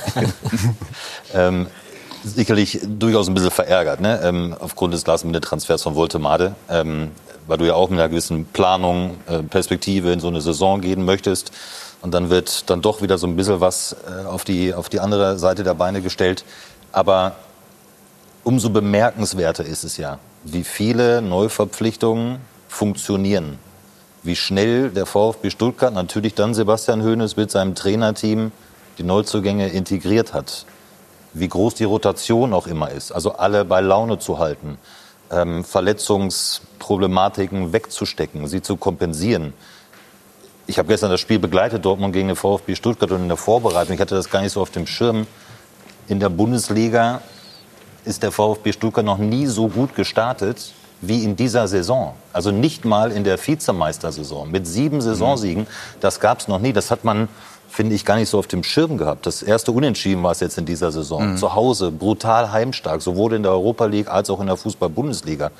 ähm, sicherlich durchaus ein bisschen verärgert, ne? ähm, aufgrund des Last-Minute-Transfers von Woltemade. Ähm, weil du ja auch mit einer gewissen Planung, äh, Perspektive in so eine Saison gehen möchtest. Und dann wird dann doch wieder so ein bisschen was äh, auf die, auf die andere Seite der Beine gestellt. Aber umso bemerkenswerter ist es ja, wie viele Neuverpflichtungen funktionieren. Wie schnell der VfB Stuttgart, natürlich dann Sebastian Hoeneß mit seinem Trainerteam, die Neuzugänge integriert hat. Wie groß die Rotation auch immer ist. Also alle bei Laune zu halten. ähm, Verletzungsproblematiken wegzustecken, sie zu kompensieren. Ich habe gestern das Spiel begleitet, Dortmund gegen den VfB Stuttgart, und in der Vorbereitung, ich hatte das gar nicht so auf dem Schirm, in der Bundesliga ist der VfB Stuttgart noch nie so gut gestartet wie in dieser Saison. Also nicht mal in der Vizemeistersaison. Mit sieben Saisonsiegen, das gab es noch nie. Das hat man, finde ich, gar nicht so auf dem Schirm gehabt. Das erste Unentschieden war es jetzt in dieser Saison. Mhm. Zu Hause, brutal heimstark, sowohl in der Europa League als auch in der Fußball-Bundesliga.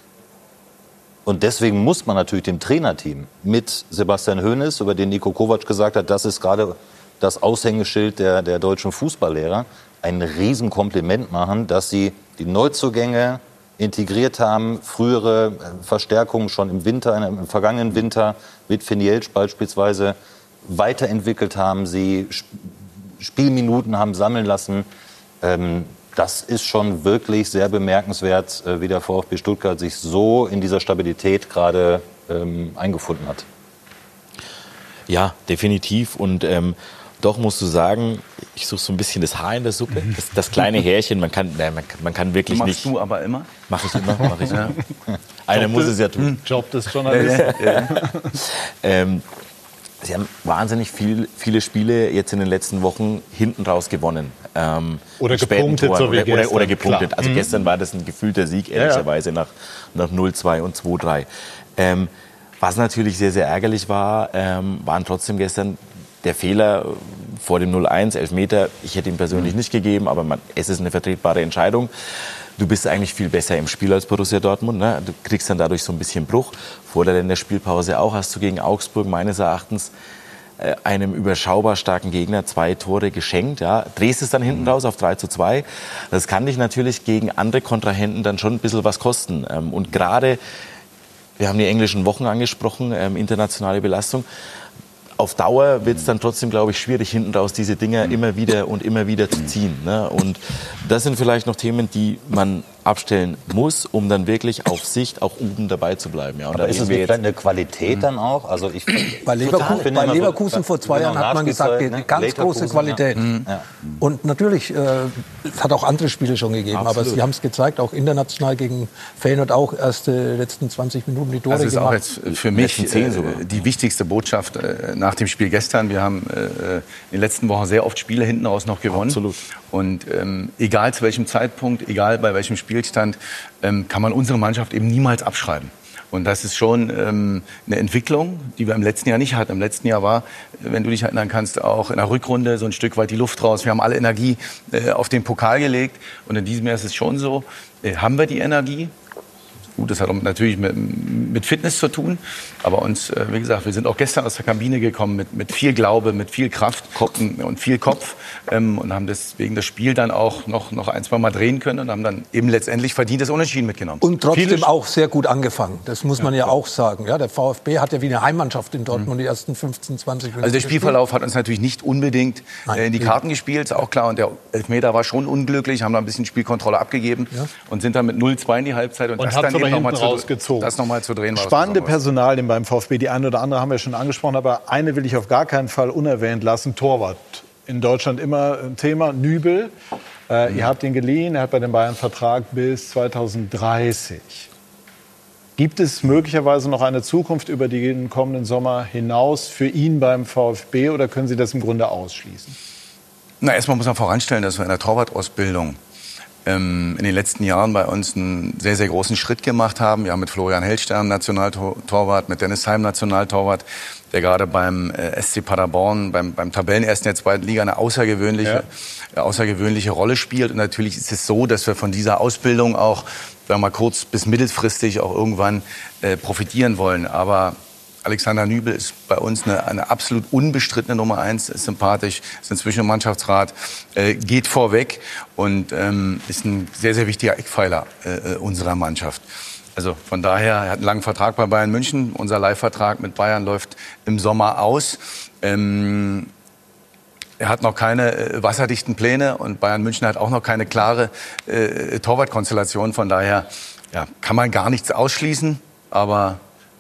Und deswegen muss man natürlich dem Trainerteam mit Sebastian Hoeneß, über den Niko Kovac gesagt hat, das ist gerade das Aushängeschild der, der deutschen Fußballlehrer, ein Riesenkompliment machen, dass sie die Neuzugänge integriert haben, frühere Verstärkungen schon im Winter, im vergangenen Winter mit Finielsch beispielsweise weiterentwickelt haben, sie Spielminuten haben sammeln lassen. Ähm, das ist schon wirklich sehr bemerkenswert, wie der VfB Stuttgart sich so in dieser Stabilität gerade ähm, eingefunden hat. Ja, definitiv. Und ähm, doch musst du sagen, ich suche so ein bisschen das Haar in der Suppe. Das, das kleine Härchen, man kann, man, man kann wirklich machst nicht... Machst du aber immer? Mach ich immer, mach ich immer. Einer muss es ja tun. Job des Journalisten. Ja, ja. ähm, Sie haben wahnsinnig viel, viele Spiele jetzt in den letzten Wochen hinten raus gewonnen. Ähm, oder gepunktet, so wie oder, oder, oder gepunktet. Klar. Also mhm. gestern war das ein gefühlter Sieg, ehrlicherweise, ja, ja. nach, nach null zwei und zwei drei. Ähm, was natürlich sehr, sehr ärgerlich war, ähm, waren trotzdem gestern der Fehler vor dem null eins, Elfmeter. Ich hätte ihn persönlich mhm. nicht gegeben, aber man, es ist eine vertretbare Entscheidung. Du bist eigentlich viel besser im Spiel als Borussia Dortmund. Ne? Du kriegst dann dadurch so ein bisschen Bruch. Vor der Länderspielpause auch hast du gegen Augsburg meines Erachtens äh, einem überschaubar starken Gegner zwei Tore geschenkt. Ja? Drehst es dann hinten raus auf drei zu zwei. Das kann dich natürlich gegen andere Kontrahenten dann schon ein bisschen was kosten. Ähm, und gerade, wir haben die englischen Wochen angesprochen, ähm, internationale Belastung. Auf Dauer wird es dann trotzdem, glaube ich, schwierig, hinten raus diese Dinger immer wieder und immer wieder zu ziehen. Ne? Und das sind vielleicht noch Themen, die man abstellen muss, um dann wirklich auf Sicht auch oben dabei zu bleiben. Ja, und aber ist es vielleicht eine Qualität dann auch? Also ich bei Leverkusen, bei Leverkusen vor zwei Jahren hat man gesagt, eine ganz große Qualität. Ja. Und natürlich, äh, es hat auch andere Spiele schon gegeben, absolut. Aber sie haben es gezeigt, auch international gegen Feyenoord auch erst die letzten zwanzig Minuten die Tore gemacht. Das ist gemacht. auch jetzt für mich äh, die wichtigste Botschaft äh, nach dem Spiel gestern. Wir haben äh, in den letzten Wochen sehr oft Spiele hinten raus noch gewonnen. Absolut. Und ähm, egal zu welchem Zeitpunkt, egal bei welchem Spielstand, ähm, kann man unsere Mannschaft eben niemals abschreiben. Und das ist schon ähm, eine Entwicklung, die wir im letzten Jahr nicht hatten. Im letzten Jahr war, wenn du dich erinnern kannst, auch in der Rückrunde so ein Stück weit die Luft raus. Wir haben alle Energie äh, auf den Pokal gelegt. Und in diesem Jahr ist es schon so, äh, haben wir die Energie? Gut, das hat natürlich mit, mit Fitness zu tun. Aber uns, äh, wie gesagt, wir sind auch gestern aus der Kabine gekommen mit, mit viel Glaube, mit viel Kraft und viel Kopf. Ähm, und haben deswegen das Spiel dann auch noch, noch ein, zwei Mal drehen können und haben dann eben letztendlich verdientes Unentschieden mitgenommen. Und trotzdem Viele auch sehr gut angefangen. Das muss man ja, ja auch sagen. Ja, der VfB hat ja wie eine Heimmannschaft in Dortmund mhm. die ersten fünfzehn, zwanzig Minuten. Also der Spielverlauf hat uns natürlich nicht unbedingt äh, in die Karten gespielt, ist auch klar. Und der Elfmeter war schon unglücklich, haben da ein bisschen Spielkontrolle abgegeben ja. und sind dann mit null zwei in die Halbzeit. Und, und das dann eben noch mal rausgezogen. Das noch mal zu drehen. Spannende Personalien beim VfB. Die eine oder andere haben wir schon angesprochen, aber eine will ich auf gar keinen Fall unerwähnt lassen. Torwart. In Deutschland immer ein Thema. Nübel. Äh, mhm. Ihr habt ihn geliehen. Er hat bei den Bayern Vertrag bis zweitausenddreißig. Gibt es möglicherweise noch eine Zukunft über den kommenden Sommer hinaus für ihn beim VfB oder können Sie das im Grunde ausschließen? Na, erstmal muss man voranstellen, dass wir in der Torwartausbildung in den letzten Jahren bei uns einen sehr, sehr großen Schritt gemacht haben. Wir haben mit Florian Hellstern Nationaltorwart, mit Dennis Heim Nationaltorwart, der gerade beim S C Paderborn, beim, beim Tabellenersten der zweiten Liga eine außergewöhnliche, ja. außergewöhnliche Rolle spielt. Und natürlich ist es so, dass wir von dieser Ausbildung auch, sagen wir mal, kurz- bis mittelfristig auch irgendwann äh, profitieren wollen. Aber Alexander Nübel ist bei uns eine, eine absolut unbestrittene Nummer eins, ist sympathisch, ist inzwischen im Mannschaftsrat, äh, geht vorweg und ähm, ist ein sehr, sehr wichtiger Eckpfeiler äh, unserer Mannschaft. Also von daher, er hat einen langen Vertrag bei Bayern München. Unser Leihvertrag mit Bayern läuft im Sommer aus. Ähm, er hat noch keine äh, wasserdichten Pläne und Bayern München hat auch noch keine klare äh, Torwartkonstellation. Von daher ja, kann man gar nichts ausschließen, aber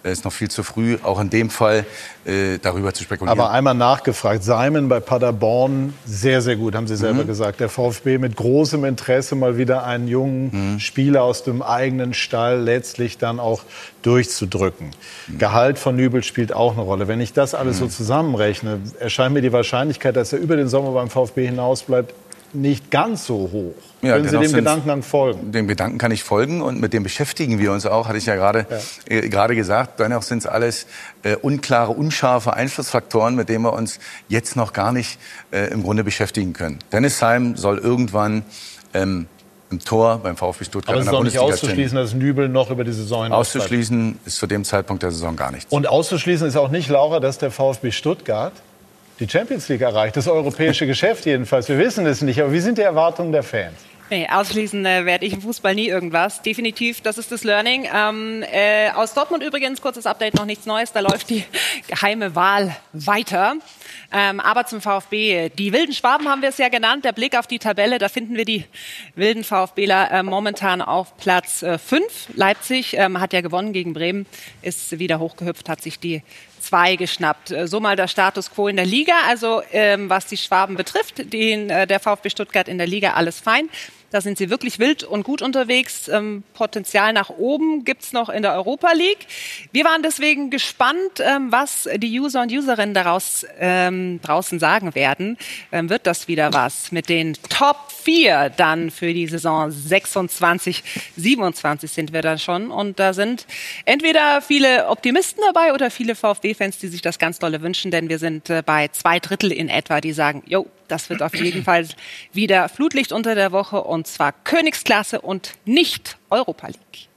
Es ist noch viel zu früh, auch in dem Fall äh, darüber zu spekulieren. Aber einmal nachgefragt, Simon bei Paderborn, sehr, sehr gut, haben Sie selber mhm. gesagt. Der VfB mit großem Interesse mal wieder einen jungen mhm. Spieler aus dem eigenen Stall letztlich dann auch durchzudrücken. Mhm. Gehalt von Nübel spielt auch eine Rolle. Wenn ich das alles mhm. so zusammenrechne, erscheint mir die Wahrscheinlichkeit, dass er über den Sommer beim VfB hinaus bleibt, nicht ganz so hoch. Ja, Können Sie dem Gedankengang folgen? Dem Gedanken kann ich folgen und mit dem beschäftigen wir uns auch, hatte ich ja gerade ja. äh, gerade gesagt. Dennoch sind es alles äh, unklare, unscharfe Einflussfaktoren, mit denen wir uns jetzt noch gar nicht äh, im Grunde beschäftigen können. Dennis Heim soll irgendwann ähm, im Tor beim VfB Stuttgart Aber es in ist der doch nicht auszuschließen, dass Nübel noch über die Saison hinaus Auszuschließen bleibt. Ist zu dem Zeitpunkt der Saison gar nichts. Und auszuschließen ist auch nicht, Laura, dass der VfB Stuttgart die Champions League erreicht, das europäische Geschäft jedenfalls. Wir wissen es nicht, aber wie sind die Erwartungen der Fans? Nee, ausschließen äh, werde ich im Fußball nie irgendwas. Definitiv, das ist das Learning. Ähm, äh, aus Dortmund übrigens, kurzes Update, noch nichts Neues. Da läuft die geheime Wahl weiter. Ähm, aber zum VfB. Die wilden Schwaben haben wir es ja genannt. Der Blick auf die Tabelle, da finden wir die wilden VfBler äh, momentan auf Platz äh, fünf. Leipzig ähm, hat ja gewonnen gegen Bremen, ist wieder hochgehüpft, hat sich die zwei geschnappt. So mal der Status quo in der Liga. Also ähm, was die Schwaben betrifft, den, äh, der VfB Stuttgart in der Liga, alles fein. Da sind sie wirklich wild und gut unterwegs. Ähm, Potenzial nach oben gibt's noch in der Europa League. Wir waren deswegen gespannt, ähm, was die User und Userinnen daraus ähm, draußen sagen werden. Ähm, wird das wieder was mit den Top vier dann für die Saison sechsundzwanzig, siebenundzwanzig sind wir da schon. Und da sind entweder viele Optimisten dabei oder viele VfB-Fans, die sich das ganz dolle wünschen. Denn wir sind äh, bei zwei Drittel in etwa, die sagen, jo, das wird auf jeden Fall wieder Flutlicht unter der Woche und zwar Königsklasse und nicht Europa League.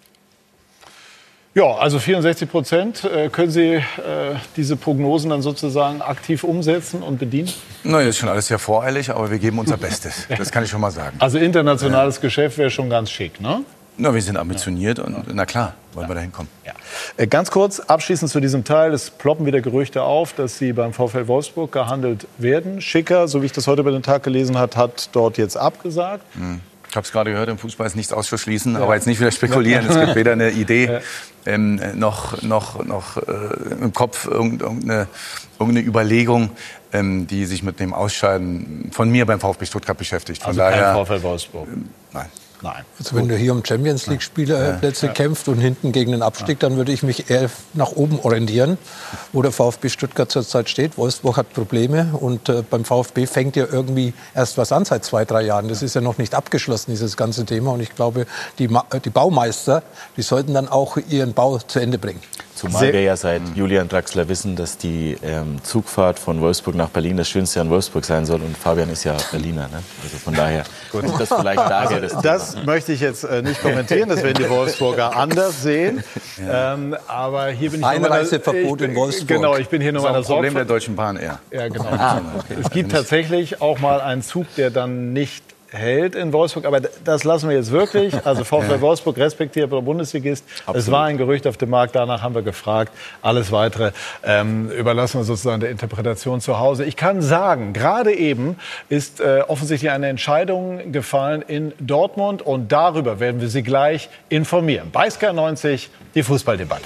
Ja, also vierundsechzig Prozent. Äh, können Sie äh, diese Prognosen dann sozusagen aktiv umsetzen und bedienen? Na, das ist schon alles sehr voreilig, aber wir geben unser Bestes. Das kann ich schon mal sagen. Also internationales ja. Geschäft wäre schon ganz schick, ne? Na, wir sind ambitioniert und na klar, wollen ja. wir da hinkommen. Ja. Äh, ganz kurz, abschließend zu diesem Teil. Es ploppen wieder Gerüchte auf, dass Sie beim VfL Wolfsburg gehandelt werden. Schicker, so wie ich das heute über den Tag gelesen habe, hat dort jetzt abgesagt. Hm. Ich habe es gerade gehört, im Fußball ist nichts auszuschließen, ja. aber jetzt nicht wieder spekulieren. Es gibt weder eine Idee ja. ähm, noch, noch, noch äh, im Kopf irgendeine, irgendeine Überlegung, ähm, die sich mit dem Ausscheiden von mir beim VfB Stuttgart beschäftigt. Von also daher, kein VfL Wolfsburg? Ähm, nein. Nein. Also wenn du hier um Champions League Spielerplätze ja. kämpft und hinten gegen den Abstieg, dann würde ich mich eher nach oben orientieren, wo der VfB Stuttgart zurzeit steht. Wolfsburg hat Probleme und äh, beim VfB fängt ja irgendwie erst was an seit zwei, drei Jahren. Das ist ja noch nicht abgeschlossen, dieses ganze Thema. Und ich glaube, die, Ma- die Baumeister, die sollten dann auch ihren Bau zu Ende bringen. Zumal Sehr wir ja seit Julian Draxler wissen, dass die ähm, Zugfahrt von Wolfsburg nach Berlin das Schönste an Wolfsburg sein soll. Und Fabian ist ja Berliner, ne? Also von daher ist das vielleicht daher. Das, das möchte ich jetzt äh, nicht kommentieren, das werden die Wolfsburger anders sehen. Ja. Ähm, aber hier bin ich Einreiseverbot in Wolfsburg. Genau, ich bin hier nur meiner Sorge. Problem der Deutschen Bahn eher. Ja, genau. Ah, okay. Es gibt tatsächlich auch mal einen Zug, der dann nicht hält in Wolfsburg, aber das lassen wir jetzt wirklich. Also VfL Wolfsburg respektiert der Bundesligist. Absolut. Es war ein Gerücht auf dem Markt, danach haben wir gefragt. Alles Weitere ähm, überlassen wir sozusagen der Interpretation zu Hause. Ich kann sagen, gerade eben ist äh, offensichtlich eine Entscheidung gefallen in Dortmund und darüber werden wir Sie gleich informieren. Bei Sky neunzig, die Fußballdebatte.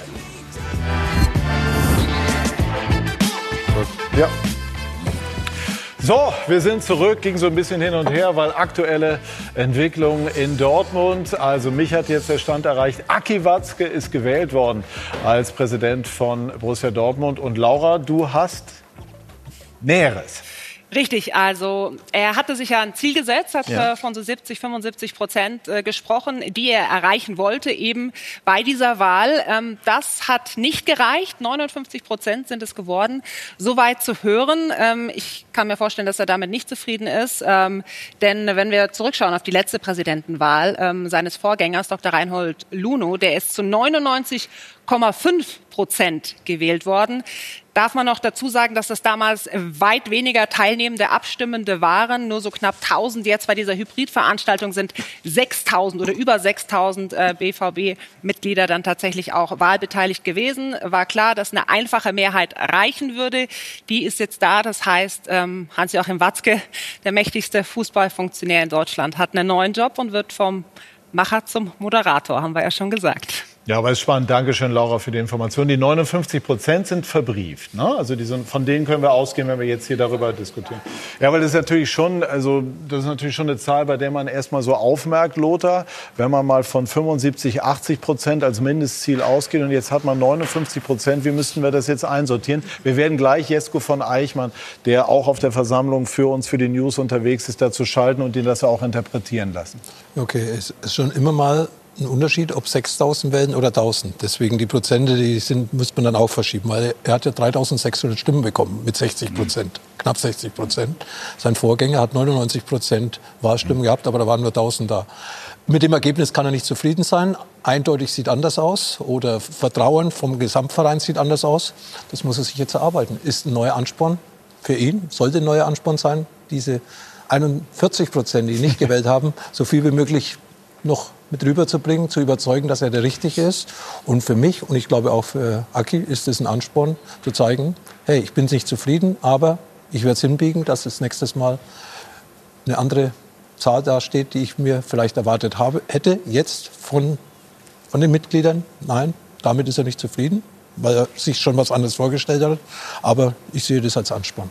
Ja. So, wir sind zurück, ging so ein bisschen hin und her, weil aktuelle Entwicklungen in Dortmund. Also mich hat jetzt der Stand erreicht, Aki Watzke ist gewählt worden als Präsident von Borussia Dortmund. Und Laura, du hast Näheres. Richtig, also er hatte sich ja ein Ziel gesetzt, hat ja. äh, von so siebzig, fünfundsiebzig Prozent äh, gesprochen, die er erreichen wollte eben bei dieser Wahl. Ähm, das hat nicht gereicht, neunundfünfzig Prozent sind es geworden, soweit zu hören. Ähm, ich kann mir vorstellen, dass er damit nicht zufrieden ist, ähm, denn wenn wir zurückschauen auf die letzte Präsidentenwahl ähm, seines Vorgängers, Doktor Reinhold Lunow, der ist zu neunundneunzig Komma fünf Prozent gewählt worden. Darf man noch dazu sagen, dass das damals weit weniger teilnehmende Abstimmende waren, nur so knapp tausend. Jetzt bei dieser Hybridveranstaltung sind sechstausend oder über sechstausend äh, B V B-Mitglieder dann tatsächlich auch wahlbeteiligt gewesen. War klar, dass eine einfache Mehrheit reichen würde. Die ist jetzt da. Das heißt, ähm, Hans-Joachim Watzke, der mächtigste Fußballfunktionär in Deutschland, hat einen neuen Job und wird vom Macher zum Moderator, haben wir ja schon gesagt. Ja, aber es ist spannend. Dankeschön, Laura, für die Information. Die neunundfünfzig Prozent sind verbrieft. Ne? Also die sind, von denen können wir ausgehen, wenn wir jetzt hier darüber diskutieren. Ja, weil das ist natürlich schon, also das ist natürlich schon eine Zahl, bei der man erstmal so aufmerkt, Lothar, wenn man mal von fünfundsiebzig, achtzig Prozent als Mindestziel ausgeht und jetzt hat man neunundfünfzig Prozent. Wie müssten wir das jetzt einsortieren? Wir werden gleich Jesko von Eichmann, der auch auf der Versammlung für uns, für die News unterwegs ist, dazu schalten und ihn das auch interpretieren lassen. Okay, es ist schon immer mal ein Unterschied, ob sechstausend wählen oder tausend. Deswegen die Prozente, die sind, muss man dann auch verschieben. Weil er hat ja dreitausendsechshundert Stimmen bekommen mit sechzig Prozent, mhm. knapp sechzig Prozent. Sein Vorgänger hat neunundneunzig Prozent Wahrstimmen mhm. gehabt, aber da waren nur tausend da. Mit dem Ergebnis kann er nicht zufrieden sein. Eindeutig sieht anders aus oder Vertrauen vom Gesamtverein sieht anders aus. Das muss er sich jetzt erarbeiten. Ist ein neuer Ansporn für ihn, sollte ein neuer Ansporn sein, diese einundvierzig Prozent, die ihn nicht gewählt haben, so viel wie möglich noch mit rüberzubringen, zu überzeugen, dass er der Richtige ist. Und für mich, und ich glaube auch für Aki, ist es ein Ansporn, zu zeigen, hey, ich bin nicht zufrieden, aber ich werde es hinbiegen, dass es nächstes Mal eine andere Zahl dasteht, die ich mir vielleicht erwartet habe, hätte. Jetzt von, von den Mitgliedern, nein, damit ist er nicht zufrieden, weil er sich schon was anderes vorgestellt hat. Aber ich sehe das als Ansporn.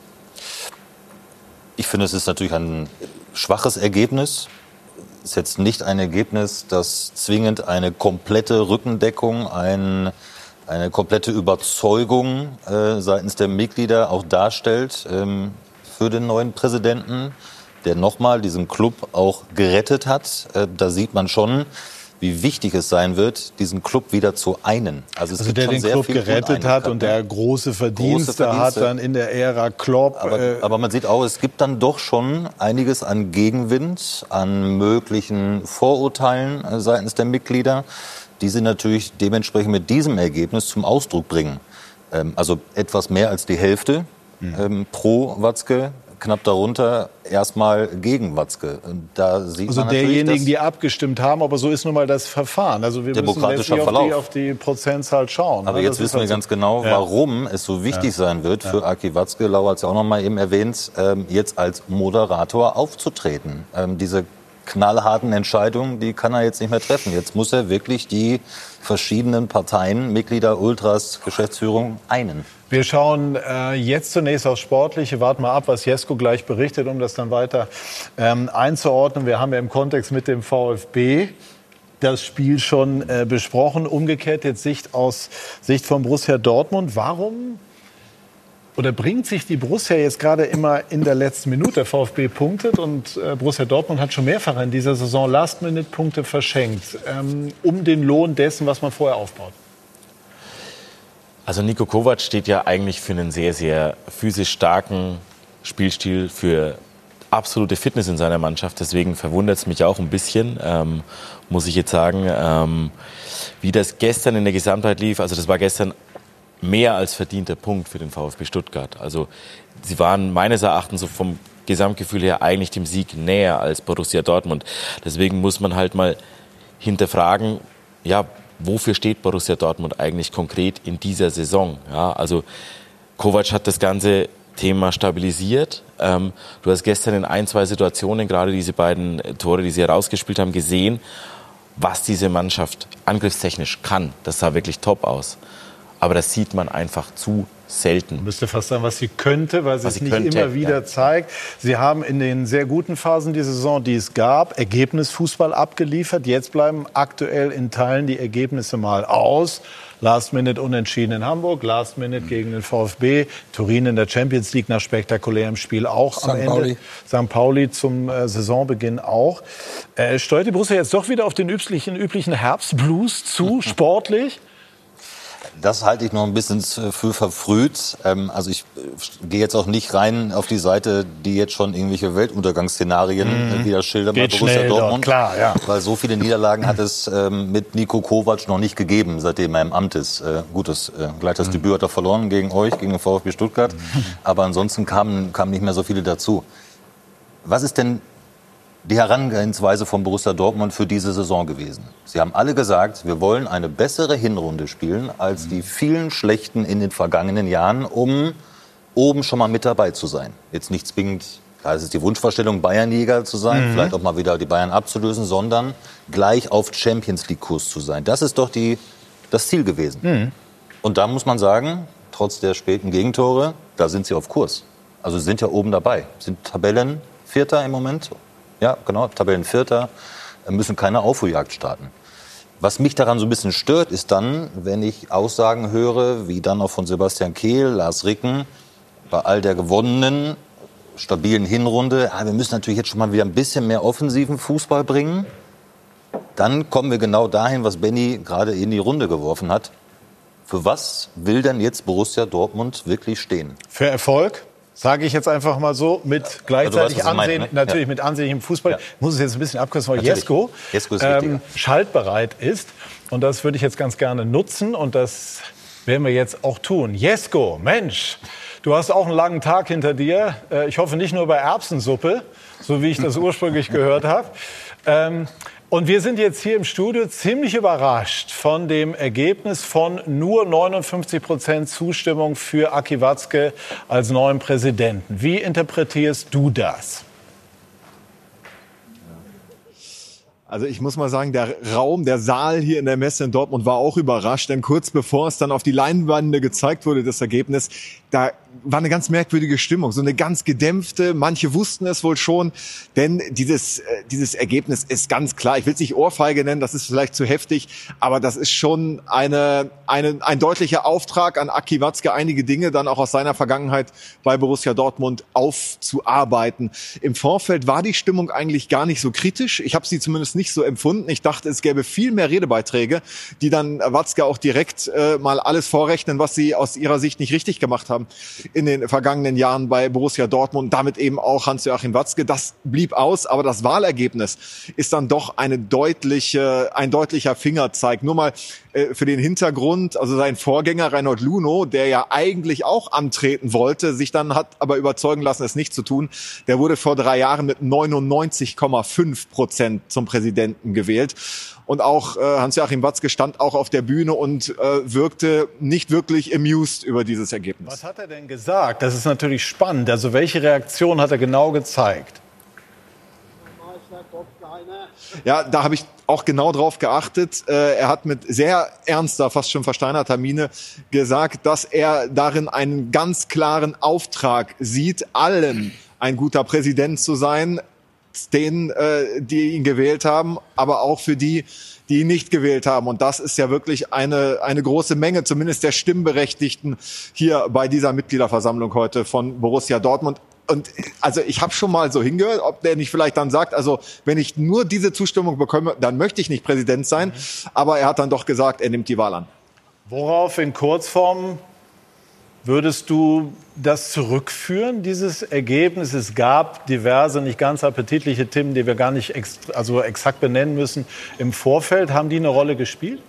Ich finde, es ist natürlich ein schwaches Ergebnis. Es ist jetzt nicht ein Ergebnis, das zwingend eine komplette Rückendeckung, ein, eine komplette Überzeugung äh, seitens der Mitglieder auch darstellt ähm, für den neuen Präsidenten, der nochmal diesen Club auch gerettet hat. Äh, da sieht man schon, wie wichtig es sein wird, diesen Club wieder zu einen. Also, es also gibt der schon den sehr Club viel gerettet hat und der große Verdienste, große Verdienste hat dann in der Ära Klopp. Aber, äh, aber man sieht auch, es gibt dann doch schon einiges an Gegenwind, an möglichen Vorurteilen äh, seitens der Mitglieder, die sie natürlich dementsprechend mit diesem Ergebnis zum Ausdruck bringen. Ähm, also etwas mehr als die Hälfte mhm. ähm, pro Watzke. Knapp darunter erstmal gegen Watzke. Da sieht also man derjenigen, die abgestimmt haben, aber so ist nun mal das Verfahren. Also wir müssen letztlich auf die, auf die Prozentzahl schauen. Aber jetzt wissen wir halt ganz so genau, warum ja. es so wichtig ja. sein wird für ja. Aki Watzke, Laura hat es ja auch noch mal eben erwähnt, ähm, jetzt als Moderator aufzutreten. Ähm, diese knallharten Entscheidungen, die kann er jetzt nicht mehr treffen. Jetzt muss er wirklich die verschiedenen Parteien, Mitglieder, Ultras, Geschäftsführung einen. Wir schauen äh, jetzt zunächst aufs Sportliche. Warten mal ab, was Jesko gleich berichtet, um das dann weiter ähm, einzuordnen. Wir haben ja im Kontext mit dem VfB das Spiel schon äh, besprochen. Umgekehrt jetzt Sicht aus Sicht von Borussia Dortmund. Warum oder bringt sich die Borussia jetzt gerade immer in der letzten Minute? Der VfB punktet und äh, Borussia Dortmund hat schon mehrfach in dieser Saison Last-Minute-Punkte verschenkt, ähm, um den Lohn dessen, was man vorher aufbaut. Also Niko Kovac steht ja eigentlich für einen sehr, sehr physisch starken Spielstil, für absolute Fitness in seiner Mannschaft. Deswegen verwundert es mich auch ein bisschen, ähm, muss ich jetzt sagen, ähm, wie das gestern in der Gesamtheit lief. Also das war gestern mehr als verdienter Punkt für den VfB Stuttgart. Also sie waren meines Erachtens so vom Gesamtgefühl her eigentlich dem Sieg näher als Borussia Dortmund. Deswegen muss man halt mal hinterfragen, ja, wofür steht Borussia Dortmund eigentlich konkret in dieser Saison? Ja, also Kovac hat das ganze Thema stabilisiert. Ähm, du hast gestern in ein, zwei Situationen, gerade diese beiden Tore, die sie herausgespielt haben, gesehen, was diese Mannschaft angriffstechnisch kann. Das sah wirklich top aus. Aber das sieht man einfach zu selten. Müsste fast sagen, was sie könnte, weil sie es nicht könnte, immer wieder ja. zeigt. Sie haben in den sehr guten Phasen die Saison, die es gab, Ergebnisfußball abgeliefert. Jetzt bleiben aktuell in Teilen die Ergebnisse mal aus. Last Minute unentschieden in Hamburg, Last Minute mhm. gegen den VfB, Turin in der Champions League nach spektakulärem Spiel auch am Ende. Pauli. Sankt Pauli zum äh, Saisonbeginn auch. Äh, steuert die Borussia jetzt doch wieder auf den üblichen, üblichen Herbstblues zu, sportlich? Das halte ich noch ein bisschen für verfrüht. Also ich gehe jetzt auch nicht rein auf die Seite, die jetzt schon irgendwelche Weltuntergangsszenarien mhm. wieder schildern bei Borussia Dortmund. Klar, ja. Weil so viele Niederlagen hat es mit Niko Kovac noch nicht gegeben, seitdem er im Amt ist. Gut, das, gleich das mhm. Debüt hat er verloren gegen euch, gegen den VfB Stuttgart. Mhm. Aber ansonsten kamen, kamen nicht mehr so viele dazu. Was ist denn die Herangehensweise von Borussia Dortmund für diese Saison gewesen? Sie haben alle gesagt, wir wollen eine bessere Hinrunde spielen als die vielen schlechten in den vergangenen Jahren, um oben schon mal mit dabei zu sein. Jetzt nicht zwingend klar, es ist die Wunschvorstellung, Bayernliga zu sein, mhm. vielleicht auch mal wieder die Bayern abzulösen, sondern gleich auf Champions-League-Kurs zu sein. Das ist doch die, das Ziel gewesen. Mhm. Und da muss man sagen, trotz der späten Gegentore, da sind sie auf Kurs. Also sind ja oben dabei, sind Tabellenvierter im Moment. Ja, genau, Tabellenvierter, müssen keine Aufholjagd starten. Was mich daran so ein bisschen stört, ist dann, wenn ich Aussagen höre, wie dann auch von Sebastian Kehl, Lars Ricken, bei all der gewonnenen, stabilen Hinrunde, ja, wir müssen natürlich jetzt schon mal wieder ein bisschen mehr offensiven Fußball bringen. Dann kommen wir genau dahin, was Benny gerade in die Runde geworfen hat. Für was will denn jetzt Borussia Dortmund wirklich stehen? Für Erfolg? Sage ich jetzt einfach mal so, mit gleichzeitig also, Ansehen, meine, ne? natürlich ja. mit ansehnlichem Fußball. Ja. Ich muss es jetzt ein bisschen abkürzen, weil natürlich. Jesko, Jesko ist ähm, schaltbereit ist. Und das würde ich jetzt ganz gerne nutzen. Und das werden wir jetzt auch tun. Jesko, Mensch, du hast auch einen langen Tag hinter dir. Ich hoffe nicht nur bei Erbsensuppe, so wie ich das ursprünglich gehört habe. Ähm, Und wir sind jetzt hier im Studio ziemlich überrascht von dem Ergebnis von nur neunundfünfzig Prozent Zustimmung für Aki Watzke als neuen Präsidenten. Wie interpretierst du das? Also ich muss mal sagen, der Raum, der Saal hier in der Messe in Dortmund war auch überrascht, denn kurz bevor es dann auf die Leinwände gezeigt wurde, das Ergebnis, da war eine ganz merkwürdige Stimmung, so eine ganz gedämpfte. Manche wussten es wohl schon, denn dieses dieses Ergebnis ist ganz klar. Ich will es nicht Ohrfeige nennen, das ist vielleicht zu heftig, aber das ist schon eine, eine ein deutlicher Auftrag an Aki Watzke, einige Dinge dann auch aus seiner Vergangenheit bei Borussia Dortmund aufzuarbeiten. Im Vorfeld war die Stimmung eigentlich gar nicht so kritisch. Ich habe sie zumindest nicht so empfunden. Ich dachte, es gäbe viel mehr Redebeiträge, die dann Watzke auch direkt äh, mal alles vorrechnen, was sie aus ihrer Sicht nicht richtig gemacht haben in den vergangenen Jahren bei Borussia Dortmund, damit eben auch Hans-Joachim Watzke. Das blieb aus, aber das Wahlergebnis ist dann doch eine deutliche, ein deutlicher Fingerzeig. Nur mal äh, für den Hintergrund, also sein Vorgänger Reinhold Luno, der ja eigentlich auch antreten wollte, sich dann hat aber überzeugen lassen, es nicht zu tun, der wurde vor drei Jahren mit neunundneunzig Komma fünf Prozent zum Präsidenten gewählt. Und auch äh, Hans-Joachim Watzke stand auch auf der Bühne und äh, wirkte nicht wirklich amused über dieses Ergebnis. Was hat er denn gesagt? Das ist natürlich spannend. Also welche Reaktion hat er genau gezeigt? Ja, da habe ich auch genau drauf geachtet. Äh, er hat mit sehr ernster, fast schon versteinerter Miene gesagt, dass er darin einen ganz klaren Auftrag sieht, allen ein guter Präsident zu sein, denen, äh, die ihn gewählt haben, aber auch für die, die ihn nicht gewählt haben. Und das ist ja wirklich eine eine große Menge, zumindest der Stimmberechtigten hier bei dieser Mitgliederversammlung heute von Borussia Dortmund. Und also ich habe schon mal so hingehört, ob der nicht vielleicht dann sagt, also wenn ich nur diese Zustimmung bekomme, dann möchte ich nicht Präsident sein. Aber er hat dann doch gesagt, er nimmt die Wahl an. Worauf in Kurzform würdest du das zurückführen, dieses Ergebnis? Es gab diverse, nicht ganz appetitliche Themen, die wir gar nicht ex also exakt benennen müssen im Vorfeld. Haben die eine Rolle gespielt?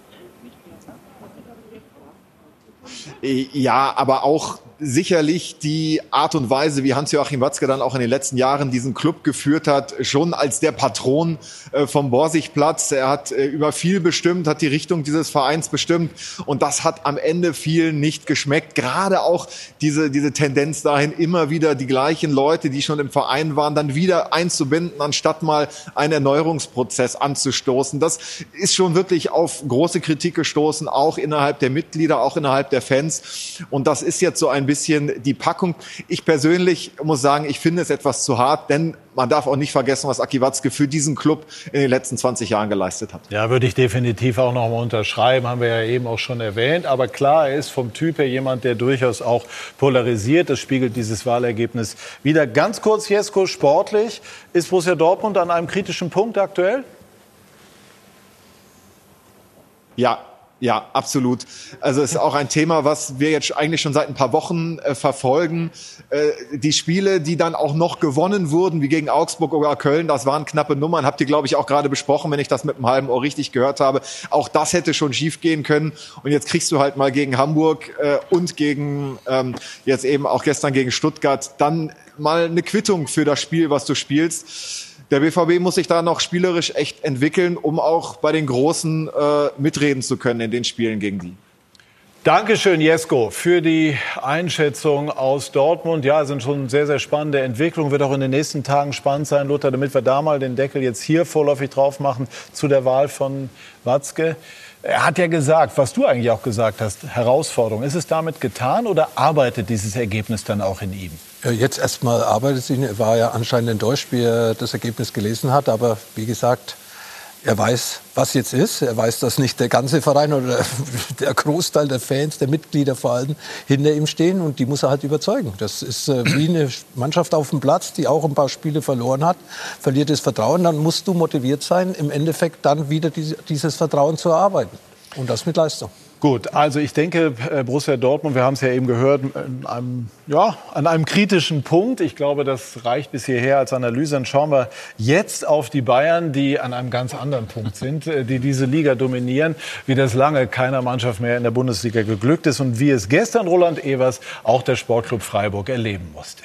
Ja, aber auch sicherlich die Art und Weise, wie Hans-Joachim Watzke dann auch in den letzten Jahren diesen Club geführt hat, schon als der Patron äh, vom Borsigplatz. Er hat äh, über viel bestimmt, hat die Richtung dieses Vereins bestimmt und das hat am Ende vielen nicht geschmeckt. Gerade auch diese diese Tendenz dahin, immer wieder die gleichen Leute, die schon im Verein waren, dann wieder einzubinden, anstatt mal einen Erneuerungsprozess anzustoßen. Das ist schon wirklich auf große Kritik gestoßen, auch innerhalb der Mitglieder, auch innerhalb der Fans. Und das ist jetzt so ein bisschen die Packung. Ich persönlich muss sagen, ich finde es etwas zu hart, denn man darf auch nicht vergessen, was Aki Watzke für diesen Club in den letzten zwanzig Jahren geleistet hat. Ja, würde ich definitiv auch noch mal unterschreiben, haben wir ja eben auch schon erwähnt. Aber klar, er ist vom Typ her jemand, der durchaus auch polarisiert. Das spiegelt dieses Wahlergebnis wieder. Ganz kurz, Jesko, sportlich. Ist Borussia Dortmund an einem kritischen Punkt aktuell? Ja. Ja, absolut. Also es ist auch ein Thema, was wir jetzt eigentlich schon seit ein paar Wochen äh, verfolgen. Äh, die Spiele, die dann auch noch gewonnen wurden, wie gegen Augsburg oder Köln, das waren knappe Nummern. Habt ihr, glaube ich, auch gerade besprochen, wenn ich das mit einem halben Ohr richtig gehört habe. Auch das hätte schon schief gehen können. Und jetzt kriegst du halt mal gegen Hamburg äh, und gegen ähm, jetzt eben auch gestern gegen Stuttgart dann mal eine Quittung für das Spiel, was du spielst. Der B V B muss sich da noch spielerisch echt entwickeln, um auch bei den Großen äh, mitreden zu können in den Spielen gegen die. Dankeschön, Jesko, für die Einschätzung aus Dortmund. Ja, es sind schon sehr, sehr spannende Entwicklungen. Wird auch in den nächsten Tagen spannend sein, Lothar, damit wir da mal den Deckel jetzt hier vorläufig drauf machen zu der Wahl von Watzke. Er hat ja gesagt, was du eigentlich auch gesagt hast, Herausforderung. Ist es damit getan oder arbeitet dieses Ergebnis dann auch in ihm? Jetzt erstmal arbeitet es ihn. Er war ja anscheinend enttäuscht, wie er das Ergebnis gelesen hat. Aber wie gesagt, er weiß, was jetzt ist. Er weiß, dass nicht der ganze Verein oder der Großteil der Fans, der Mitglieder vor allem, hinter ihm stehen. Und die muss er halt überzeugen. Das ist äh, wie eine Mannschaft auf dem Platz, die auch ein paar Spiele verloren hat, verliert das Vertrauen. Dann musst du motiviert sein, im Endeffekt dann wieder diese, dieses Vertrauen zu erarbeiten. Und das mit Leistung. Gut, also ich denke, Borussia Dortmund, wir haben es ja eben gehört, an einem, ja, an einem kritischen Punkt. Ich glaube, das reicht bis hierher als Analyse. Dann schauen wir jetzt auf die Bayern, die an einem ganz anderen Punkt sind, die diese Liga dominieren, wie das lange keiner Mannschaft mehr in der Bundesliga geglückt ist und wie es gestern Roland Evers, auch der Sportclub Freiburg, erleben musste.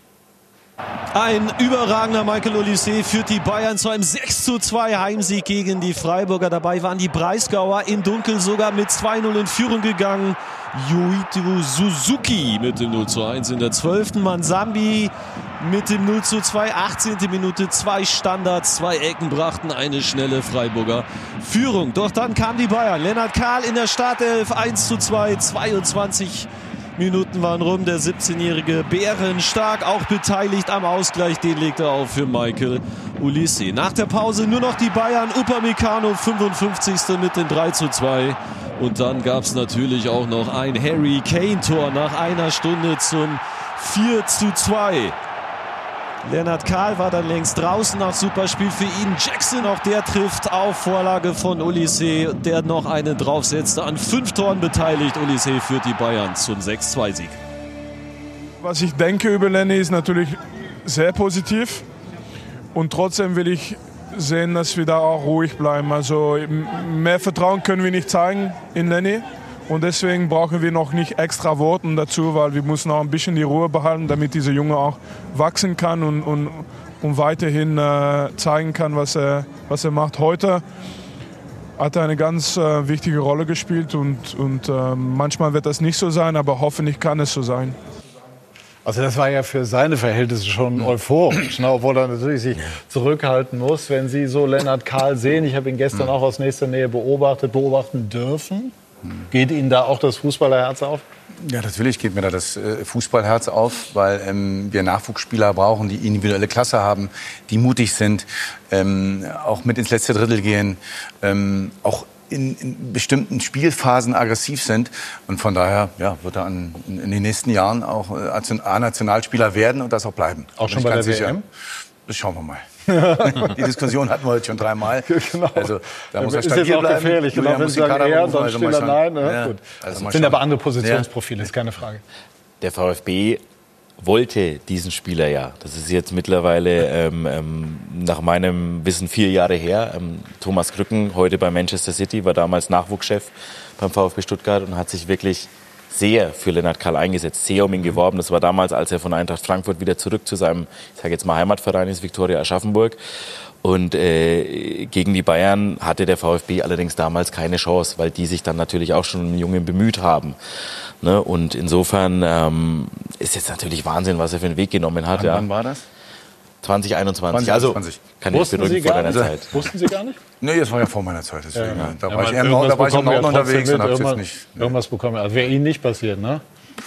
Ein überragender Michael Olise führt die Bayern zu einem sechs zu zwei Heimsieg gegen die Freiburger. Dabei waren die Breisgauer in Dunkel sogar mit zwei null in Führung gegangen. Yuichiro Suzuki mit dem null zu eins in der zwölften Mansambi mit dem null zu zwei, achtzehnte Minute, zwei Standards, zwei Ecken brachten eine schnelle Freiburger Führung. Doch dann kam die Bayern. Lennart Kahl in der Startelf, eins zu zwei, zweiundzwanzig Minuten waren rum. Der siebzehnjährige Bärenstark auch beteiligt am Ausgleich. Den legt er auf für Michael Olise. Nach der Pause nur noch die Bayern. Upamecano fünfundfünfzigste mit dem drei zu zwei. Und dann gab es natürlich auch noch ein Harry Kane-Tor nach einer Stunde zum vier zu zwei. Lennart Kahl war dann längst draußen nach Superspiel für ihn. Jackson, auch der trifft auf Vorlage von Olise, der noch einen draufsetzte. An fünf Toren beteiligt. Olise führt die Bayern zum sechs zu zwei Sieg. Was ich denke über Lenny ist natürlich sehr positiv. Und trotzdem will ich sehen, dass wir da auch ruhig bleiben. Also mehr Vertrauen können wir nicht zeigen in Lenny. Und deswegen brauchen wir noch nicht extra Worte dazu, weil wir müssen auch ein bisschen die Ruhe behalten, damit dieser Junge auch wachsen kann und, und, und weiterhin äh, zeigen kann, was er, was er macht. Heute hat er eine ganz äh, wichtige Rolle gespielt und, und äh, manchmal wird das nicht so sein, aber hoffentlich kann es so sein. Also das war ja für seine Verhältnisse schon euphorisch, ne? Obwohl er natürlich sich zurückhalten muss, wenn Sie so Lennart Kahl sehen. Ich habe ihn gestern auch aus nächster Nähe beobachtet, beobachten dürfen. Geht Ihnen da auch das Fußballerherz auf? Ja, natürlich geht mir da das äh, Fußballherz auf, weil ähm, wir Nachwuchsspieler brauchen, die individuelle Klasse haben, die mutig sind, ähm, auch mit ins letzte Drittel gehen, ähm, auch in, in bestimmten Spielphasen aggressiv sind. Und von daher ja, wird er an, in, in den nächsten Jahren auch äh, A-Nationalspieler werden und das auch bleiben. Auch schon bei der W M? Das schauen wir mal. Die Diskussion hatten wir heute schon dreimal. Genau. Also da muss er ist stabil jetzt auch bleiben. gefährlich. Genau, wenn Sie sagen er, dann also stiller Nein. Ne? Ja. Gut. Also sind aber andere Positionsprofile, ja. Ist keine Frage. Der VfB wollte diesen Spieler ja. Das ist jetzt mittlerweile ähm, ähm, nach meinem Wissen vier Jahre her. Ähm, Thomas Krücken, heute bei Manchester City, war damals Nachwuchschef beim VfB Stuttgart und hat sich wirklich sehr für Lennart Kahl eingesetzt, sehr um ihn geworben. Das war damals, als er von Eintracht Frankfurt wieder zurück zu seinem, ich sage jetzt mal Heimatverein ist, Viktoria Aschaffenburg. Und äh, gegen die Bayern hatte der VfB allerdings damals keine Chance, weil die sich dann natürlich auch schon um den Jungen bemüht haben. Ne? Und insofern ähm, ist jetzt natürlich Wahnsinn, was er für einen Weg genommen hat. Wann, ja. wann war das? zwanzig einundzwanzig. zwanzig Also einundzwanzig. kann ich beruhigen vor deiner nicht? Zeit. Wussten Sie gar nicht? Nee, das war ja vor meiner Zeit. Deswegen. Ja, ja. Da Ja, war ich aber im Norden, da war ich im bekommen wir Norden ja unterwegs trotzdem und hab's mit. jetzt nicht. Irgendwas bekommen. Also wäre Ihnen nicht passiert, ne?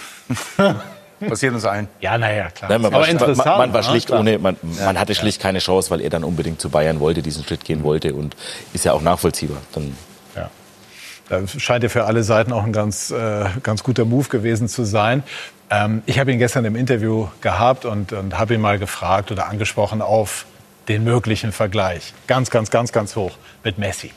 Passiert uns allen. Ja, naja, klar. Nein, man, aber war, interessant, man, man war ne? schlicht Klar. ohne, man, Ja, man hatte ja. schlicht keine Chance, weil er dann unbedingt zu Bayern wollte, diesen Schritt gehen wollte und ist ja auch nachvollziehbar. Dann Ja. Das scheint ja für alle Seiten auch ein ganz, äh, ganz guter Move gewesen zu sein. Ähm, ich habe ihn gestern im Interview gehabt und, und habe ihn mal gefragt oder angesprochen auf den möglichen Vergleich. Ganz, ganz, ganz, ganz hoch mit Messi.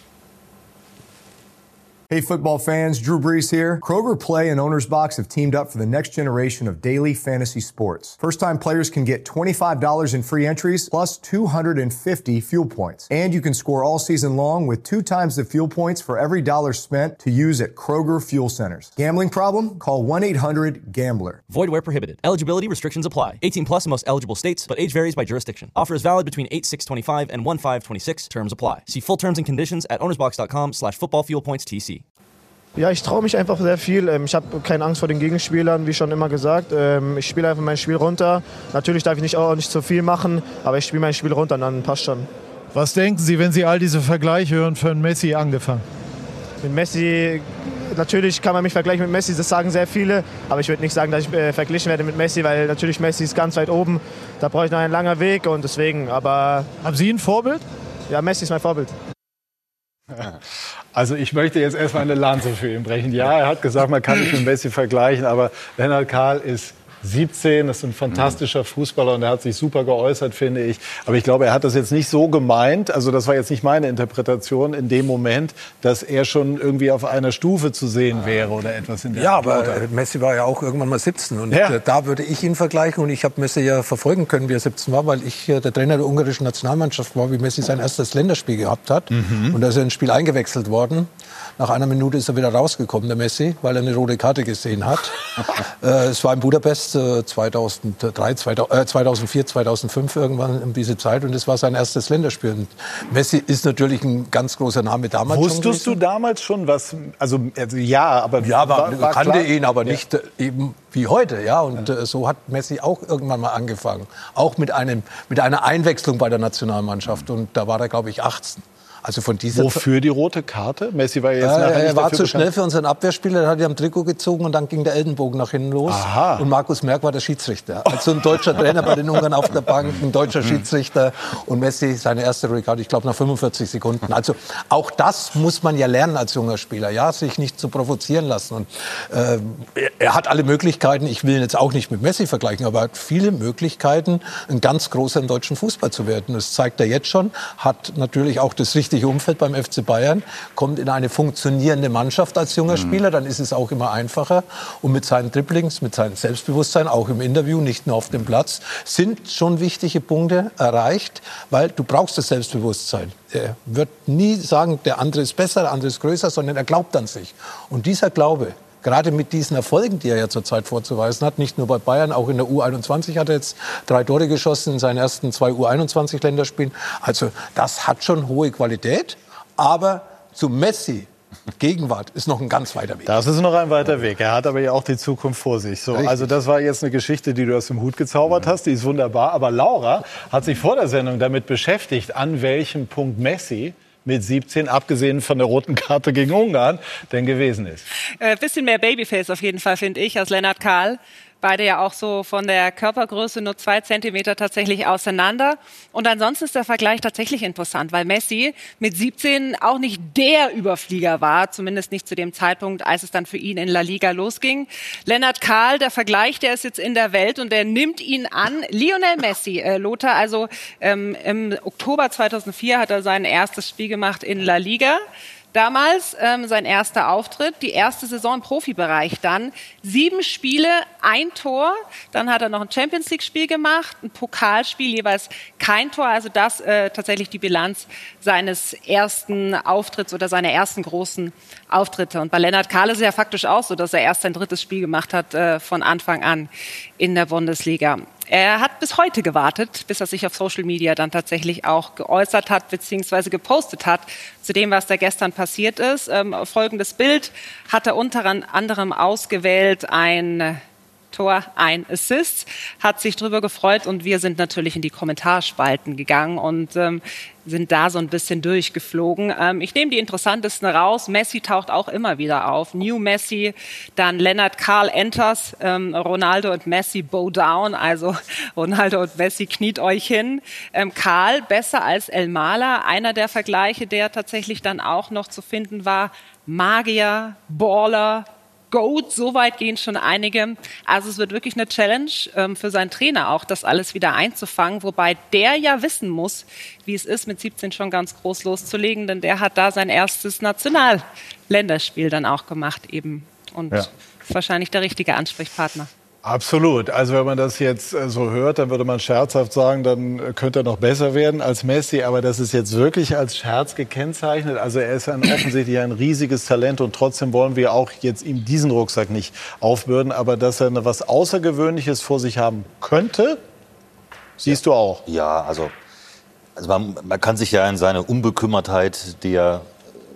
Hey football fans, Drew Brees here. Kroger Play and Owner's Box have teamed up for the next generation of daily fantasy sports. First-time players can get twenty-five dollars in free entries plus two hundred fifty fuel points. And you can score all season long with two times the fuel points for every dollar spent to use at Kroger Fuel Centers. Gambling problem? Call one eight hundred gambler. Void where prohibited. Eligibility restrictions apply. eighteen plus in most eligible states, but age varies by jurisdiction. Offer is valid between eight six twenty-five and one five twenty-six. Terms apply. See full terms and conditions at ownersbox dot com slash football fuel points T C. Ja, ich traue mich einfach sehr viel. Ich habe keine Angst vor den Gegenspielern, wie schon immer gesagt. Ich spiele einfach mein Spiel runter. Natürlich darf ich nicht, auch nicht zu viel machen, aber ich spiele mein Spiel runter und dann passt schon. Was denken Sie, wenn Sie all diese Vergleiche hören, von Messi angefangen? Mit Messi, natürlich kann man mich vergleichen mit Messi, das sagen sehr viele. Aber ich würde nicht sagen, dass ich äh, verglichen werde mit Messi, weil natürlich Messi ist ganz weit oben. Da brauche ich noch einen langen Weg und deswegen, aber... Haben Sie ein Vorbild? Ja, Messi ist mein Vorbild. Also ich möchte jetzt erstmal eine Lanze für ihn brechen. Ja, er hat gesagt, man kann nicht mit Messi vergleichen, aber Lennart Kahl ist siebzehn, ist ein fantastischer Fußballer und er hat sich super geäußert, finde ich. Aber ich glaube, er hat das jetzt nicht so gemeint, also das war jetzt nicht meine Interpretation in dem Moment, dass er schon irgendwie auf einer Stufe zu sehen wäre oder etwas in der Ja, aber Order. Messi war ja auch irgendwann mal siebzehn und Ja. äh, da würde ich ihn vergleichen und ich habe Messi ja verfolgen können, wie er siebzehn war, weil ich äh, der Trainer der ungarischen Nationalmannschaft war, wie Messi sein erstes Länderspiel gehabt hat Mhm. und da ist er ins Spiel eingewechselt worden. Nach einer Minute ist er wieder rausgekommen, der Messi, weil er eine rote Karte gesehen hat. äh, es war in Budapest äh, zweitausenddrei, zweitausendvier, zweitausendfünf irgendwann um diese Zeit und es war sein erstes Länderspiel. Und Messi ist natürlich ein ganz großer Name damals schon Wusstest gewesen. du damals schon was, also, also ja, aber... Ja, aber war, war kannte klar. ihn, aber Ja. nicht äh, eben wie heute. Ja, und äh, so hat Messi auch irgendwann mal angefangen. Auch mit, einem, mit einer Einwechslung bei der Nationalmannschaft. Und da war er, glaube ich, achtzehn. Also von dieser Wofür die rote Karte? Messi war ja jetzt äh, nachher nicht er war dafür zu schnell bekannt. für unseren Abwehrspieler, der hat ihn am Trikot gezogen und dann ging der Ellenbogen nach hinten los. Aha. Und Markus Merck war der Schiedsrichter. Also ein deutscher Trainer bei den Ungarn auf der Bank, ein deutscher Schiedsrichter und Messi seine erste rote Karte, ich glaube nach fünfundvierzig Sekunden. Also auch das muss man ja lernen als junger Spieler, ja, sich nicht zu provozieren lassen. Und äh, er, er hat alle Möglichkeiten, ich will ihn jetzt auch nicht mit Messi vergleichen, aber er hat viele Möglichkeiten, ein ganz großer im deutschen Fußball zu werden. Das zeigt er jetzt schon, hat natürlich auch das richtige Umfeld beim F C Bayern, kommt in eine funktionierende Mannschaft als junger Spieler, dann ist es auch immer einfacher. Und mit seinen Dribblings, mit seinem Selbstbewusstsein, auch im Interview, nicht nur auf dem Platz, sind schon wichtige Punkte erreicht, weil du brauchst das Selbstbewusstsein. Er wird nie sagen, der andere ist besser, der andere ist größer, sondern er glaubt an sich. Und dieser Glaube, gerade mit diesen Erfolgen, die er ja zurzeit vorzuweisen hat, nicht nur bei Bayern, auch in der U einundzwanzig hat er jetzt drei Tore geschossen in seinen ersten zwei U einundzwanzig-Länderspielen. Also das hat schon hohe Qualität. Aber zu Messi, Gegenwart, ist noch ein ganz weiter Weg. Das ist noch ein weiter Weg. Er hat aber ja auch die Zukunft vor sich. So, also das war jetzt eine Geschichte, die du aus dem Hut gezaubert hast. Die ist wunderbar. Aber Laura hat sich vor der Sendung damit beschäftigt, an welchem Punkt Messi mit siebzehn, abgesehen von der roten Karte gegen Ungarn, denn gewesen ist. Äh, bisschen mehr Babyface auf jeden Fall, finde ich, als Lennart Kahl. Beide ja auch so von der Körpergröße nur zwei Zentimeter tatsächlich auseinander. Und ansonsten ist der Vergleich tatsächlich interessant, weil Messi mit siebzehn auch nicht der Überflieger war, zumindest nicht zu dem Zeitpunkt, als es dann für ihn in La Liga losging. Lennart Kahl, der Vergleich, der ist jetzt in der Welt und der nimmt ihn an. Lionel Messi, äh, Lothar, also ähm, im Oktober zweitausendvier hat er sein erstes Spiel gemacht in La Liga. Damals ähm, sein erster Auftritt, die erste Saison im Profibereich dann. Sieben Spiele, ein Tor. Dann hat er noch ein Champions-League-Spiel gemacht, ein Pokalspiel, jeweils kein Tor. Also das äh, tatsächlich die Bilanz seines ersten Auftritts oder seiner ersten großen Auftritte. Und bei Lennart Kahl ist es ja faktisch auch so, dass er erst sein drittes Spiel gemacht hat äh, von Anfang an in der Bundesliga. Er hat bis heute gewartet, bis er sich auf Social Media dann tatsächlich auch geäußert hat bzw. gepostet hat zu dem, was da gestern passiert ist. Ähm, folgendes Bild hat er unter anderem ausgewählt, ein Tor, ein Assist, hat sich drüber gefreut und wir sind natürlich in die Kommentarspalten gegangen und ähm, sind da so ein bisschen durchgeflogen. Ähm, ich nehme die interessantesten raus. Messi taucht auch immer wieder auf. New Messi, dann Lennart Kahl enters, ähm, Ronaldo und Messi bow down, also Ronaldo und Messi kniet euch hin. Ähm, Kahl besser als El Mala, einer der Vergleiche, der tatsächlich dann auch noch zu finden war. Magier, Baller, Goat, so weit gehen schon einige. Also es wird wirklich eine Challenge ähm, für seinen Trainer auch, das alles wieder einzufangen, wobei der ja wissen muss, wie es ist, mit siebzehn schon ganz groß loszulegen, denn der hat da sein erstes Nationalländerspiel dann auch gemacht eben und Ja. ist wahrscheinlich der richtige Ansprechpartner. Absolut. Also wenn man das jetzt äh, so hört, dann würde man scherzhaft sagen, dann äh, könnte er noch besser werden als Messi. Aber das ist jetzt wirklich als Scherz gekennzeichnet. Also er ist ein, offensichtlich ein riesiges Talent und trotzdem wollen wir auch jetzt ihm diesen Rucksack nicht aufbürden. Aber dass er eine, was Außergewöhnliches vor sich haben könnte, siehst du auch. Ja, also, also man, man kann sich ja in seine Unbekümmertheit, die er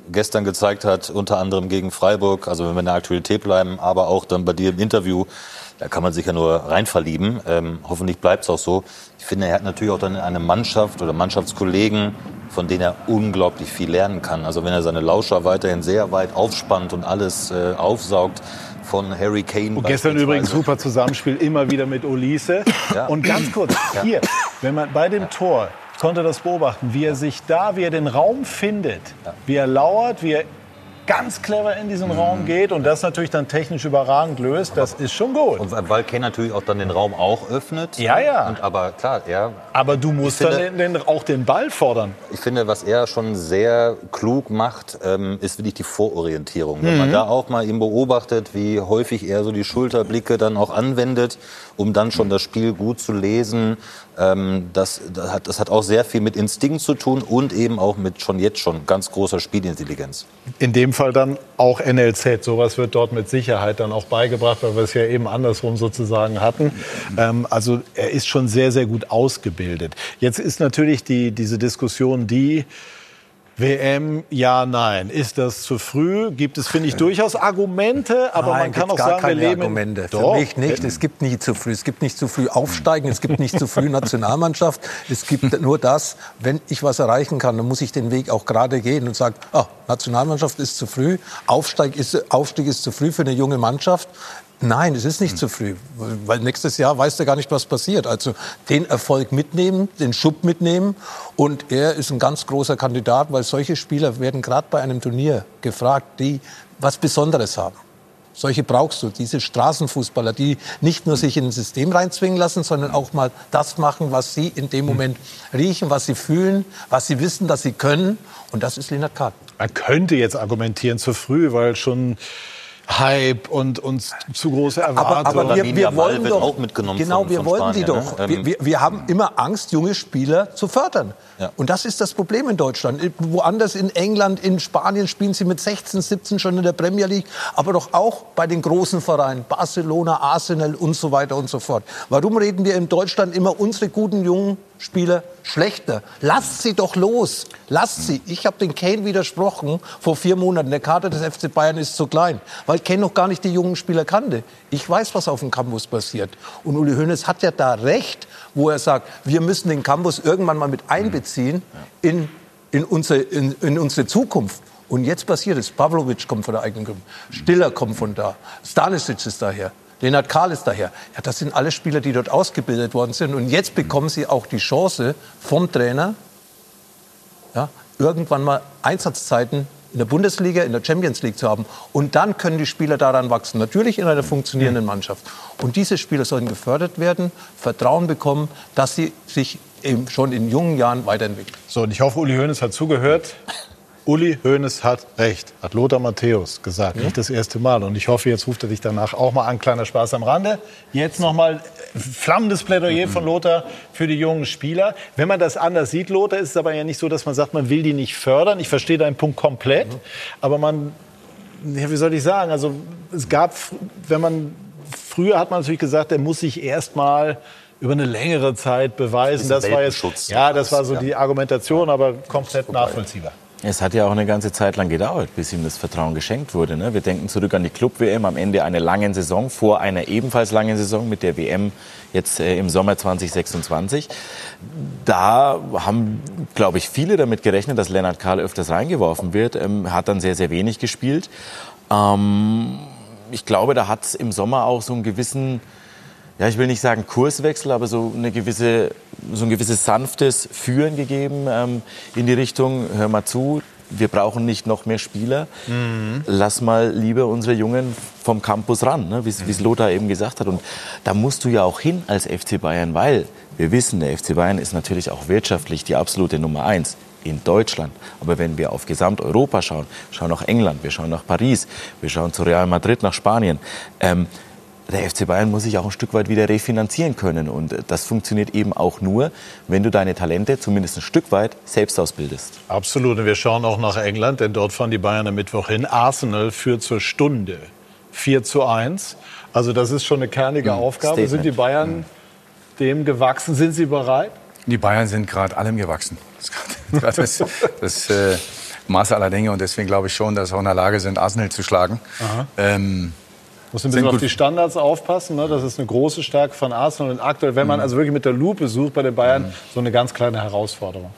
gestern gezeigt hat, unter anderem gegen Freiburg, also wenn wir in der Aktualität bleiben, aber auch dann bei dir im Interview, da kann man sich ja nur rein verlieben. Ähm, hoffentlich bleibt es auch so. Ich finde, er hat natürlich auch dann eine Mannschaft oder Mannschaftskollegen, von denen er unglaublich viel lernen kann. Also wenn er seine Lauscher weiterhin sehr weit aufspannt und alles äh, aufsaugt, von Harry Kane. Und gestern übrigens super Zusammenspiel, immer wieder mit Olise. Ja. Und ganz kurz, Ja. hier, wenn man bei dem Tor, ich konnte das beobachten, wie er sich da, wie er den Raum findet, wie er lauert, wie er ganz clever in diesen Raum geht und das natürlich dann technisch überragend löst, das ist schon gut. Und weil Kane natürlich auch dann den Raum auch öffnet. Ja, ja. Und aber klar, er... Aber du musst finde, dann den, den, auch den Ball fordern. Ich finde, was er schon sehr klug macht, ähm, ist wirklich die Vororientierung. Wenn Mhm. man da auch mal ihn beobachtet, wie häufig er so die Schulterblicke dann auch anwendet, um dann schon das Spiel gut zu lesen. Ähm, das, das, hat, das hat auch sehr viel mit Instinkt zu tun und eben auch mit schon jetzt schon ganz großer Spielintelligenz. In dem Fall dann auch N L Z. Sowas wird dort mit Sicherheit dann auch beigebracht, weil wir es ja eben andersrum sozusagen hatten. Ähm, also er ist schon sehr, sehr gut ausgebildet. Jetzt ist natürlich die, diese Diskussion die, W M, ja, nein. Ist das zu früh? Gibt es, finde ich, durchaus Argumente, aber Nein, man kann gibt's auch gar sagen, wir keine leben... Argumente. Für Doch. mich nicht. Es gibt nie zu früh. Es gibt nicht zu früh aufsteigen. Es gibt nicht zu früh Nationalmannschaft. Es gibt nur das, wenn ich was erreichen kann, dann muss ich den Weg auch gerade gehen und sagen, ah, Nationalmannschaft ist zu früh, Aufstieg ist, Aufstieg ist zu früh für eine junge Mannschaft. Nein, es ist nicht zu früh, weil nächstes Jahr weiß der gar nicht, was passiert. Also den Erfolg mitnehmen, den Schub mitnehmen und er ist ein ganz großer Kandidat, weil solche Spieler werden gerade bei einem Turnier gefragt, die was Besonderes haben. Solche brauchst du, diese Straßenfußballer, die nicht nur sich in ein System reinzwingen lassen, sondern auch mal das machen, was sie in dem Moment riechen, was sie fühlen, was sie wissen, dass sie können. Und das ist Lennart Kahl. Man könnte jetzt argumentieren, zu früh, weil schon Hype und, und zu große Erwartungen. Aber, aber wir, wir wollen wird doch, auch mitgenommen genau, von- wir von wollen die Spanien, doch. ne? Wir, wir, wir haben immer Angst, junge Spieler zu fördern. Ja. Und das ist das Problem in Deutschland. Woanders in England, in Spanien spielen sie mit sechzehn, siebzehn schon in der Premier League, aber doch auch bei den großen Vereinen, Barcelona, Arsenal und so weiter und so fort. Warum reden wir in Deutschland immer unsere guten jungen Spieler schlechter? Lasst sie doch los. Lasst sie. Ich habe den Kane widersprochen vor vier Monaten. Der Kader des F C Bayern ist zu klein, weil Kane noch gar nicht die jungen Spieler kannte. Ich weiß, was auf dem Campus passiert. Und Uli Hoeneß hat ja da recht, wo er sagt, wir müssen den Campus irgendwann mal mit einbeziehen in, in, unsere, in, in unsere Zukunft. Und jetzt passiert es. Pavlovic kommt von der eigenen Gruppe. Stiller kommt von da. Stanisic ist daher. Lennart Kahl ist daher. Ja, das sind alle Spieler, die dort ausgebildet worden sind. Und jetzt bekommen sie auch die Chance vom Trainer, ja, irgendwann mal Einsatzzeiten in der Bundesliga, in der Champions League zu haben. Und dann können die Spieler daran wachsen. Natürlich in einer funktionierenden Mannschaft. Und diese Spieler sollen gefördert werden, Vertrauen bekommen, dass sie sich eben schon in jungen Jahren weiterentwickeln. So, und ich hoffe, Uli Hoeneß hat zugehört. Uli Hoeneß hat recht, hat Lothar Matthäus gesagt, ja. Nicht das erste Mal. Und ich hoffe, jetzt ruft er dich danach auch mal an, kleiner Spaß am Rande. Jetzt noch mal flammendes Plädoyer von Lothar für die jungen Spieler. Wenn man das anders sieht, Lothar, ist es aber ja nicht so, dass man sagt, man will die nicht fördern. Ich verstehe deinen Punkt komplett. Aber man, ja, wie soll ich sagen, also es gab, wenn man, früher hat man natürlich gesagt, der muss sich erst mal über eine längere Zeit beweisen. Das war jetzt, ja, das war so die Argumentation, aber komplett nachvollziehbar. Es hat ja auch eine ganze Zeit lang gedauert, bis ihm das Vertrauen geschenkt wurde. Ne? Wir denken zurück an die Club-W M am Ende einer langen Saison, vor einer ebenfalls langen Saison mit der W M jetzt äh, im Sommer zwanzig sechsundzwanzig. Da haben, glaube ich, viele damit gerechnet, dass Lennart Kahl öfters reingeworfen wird. Ähm, hat dann sehr, sehr wenig gespielt. Ähm, ich glaube, da hat es im Sommer auch so einen gewissen... Ja, ich will nicht sagen Kurswechsel, aber so, eine gewisse, so ein gewisses sanftes Führen gegeben ähm, in die Richtung, hör mal zu, wir brauchen nicht noch mehr Spieler. Mhm. Lass mal lieber unsere Jungen vom Campus ran, ne? wie es Lothar eben gesagt hat. Und da musst du ja auch hin als F C Bayern, weil wir wissen, der F C Bayern ist natürlich auch wirtschaftlich die absolute Nummer eins in Deutschland. Aber wenn wir auf Gesamteuropa schauen, schauen nach England, wir schauen nach Paris, wir schauen zu Real Madrid, nach Spanien, ähm, der F C Bayern muss sich auch ein Stück weit wieder refinanzieren können. Und das funktioniert eben auch nur, wenn du deine Talente zumindest ein Stück weit selbst ausbildest. Absolut. Und wir schauen auch nach England, denn dort fahren die Bayern am Mittwoch hin. Arsenal führt zur Stunde vier zu eins. Also das ist schon eine kernige mhm. Aufgabe. Statement. Sind die Bayern mhm. dem gewachsen? Sind sie bereit? Die Bayern sind gerade allem gewachsen. Das, das, das, äh, Maß aller Dinge. Und deswegen glaube ich schon, dass sie auch in der Lage sind, Arsenal zu schlagen. Ähm, Muss ein bisschen auf die Standards aufpassen. Ne? Das ist eine große Stärke von Arsenal. Und aktuell, wenn man also wirklich mit der Lupe sucht bei den Bayern, mhm. so eine ganz kleine Herausforderung.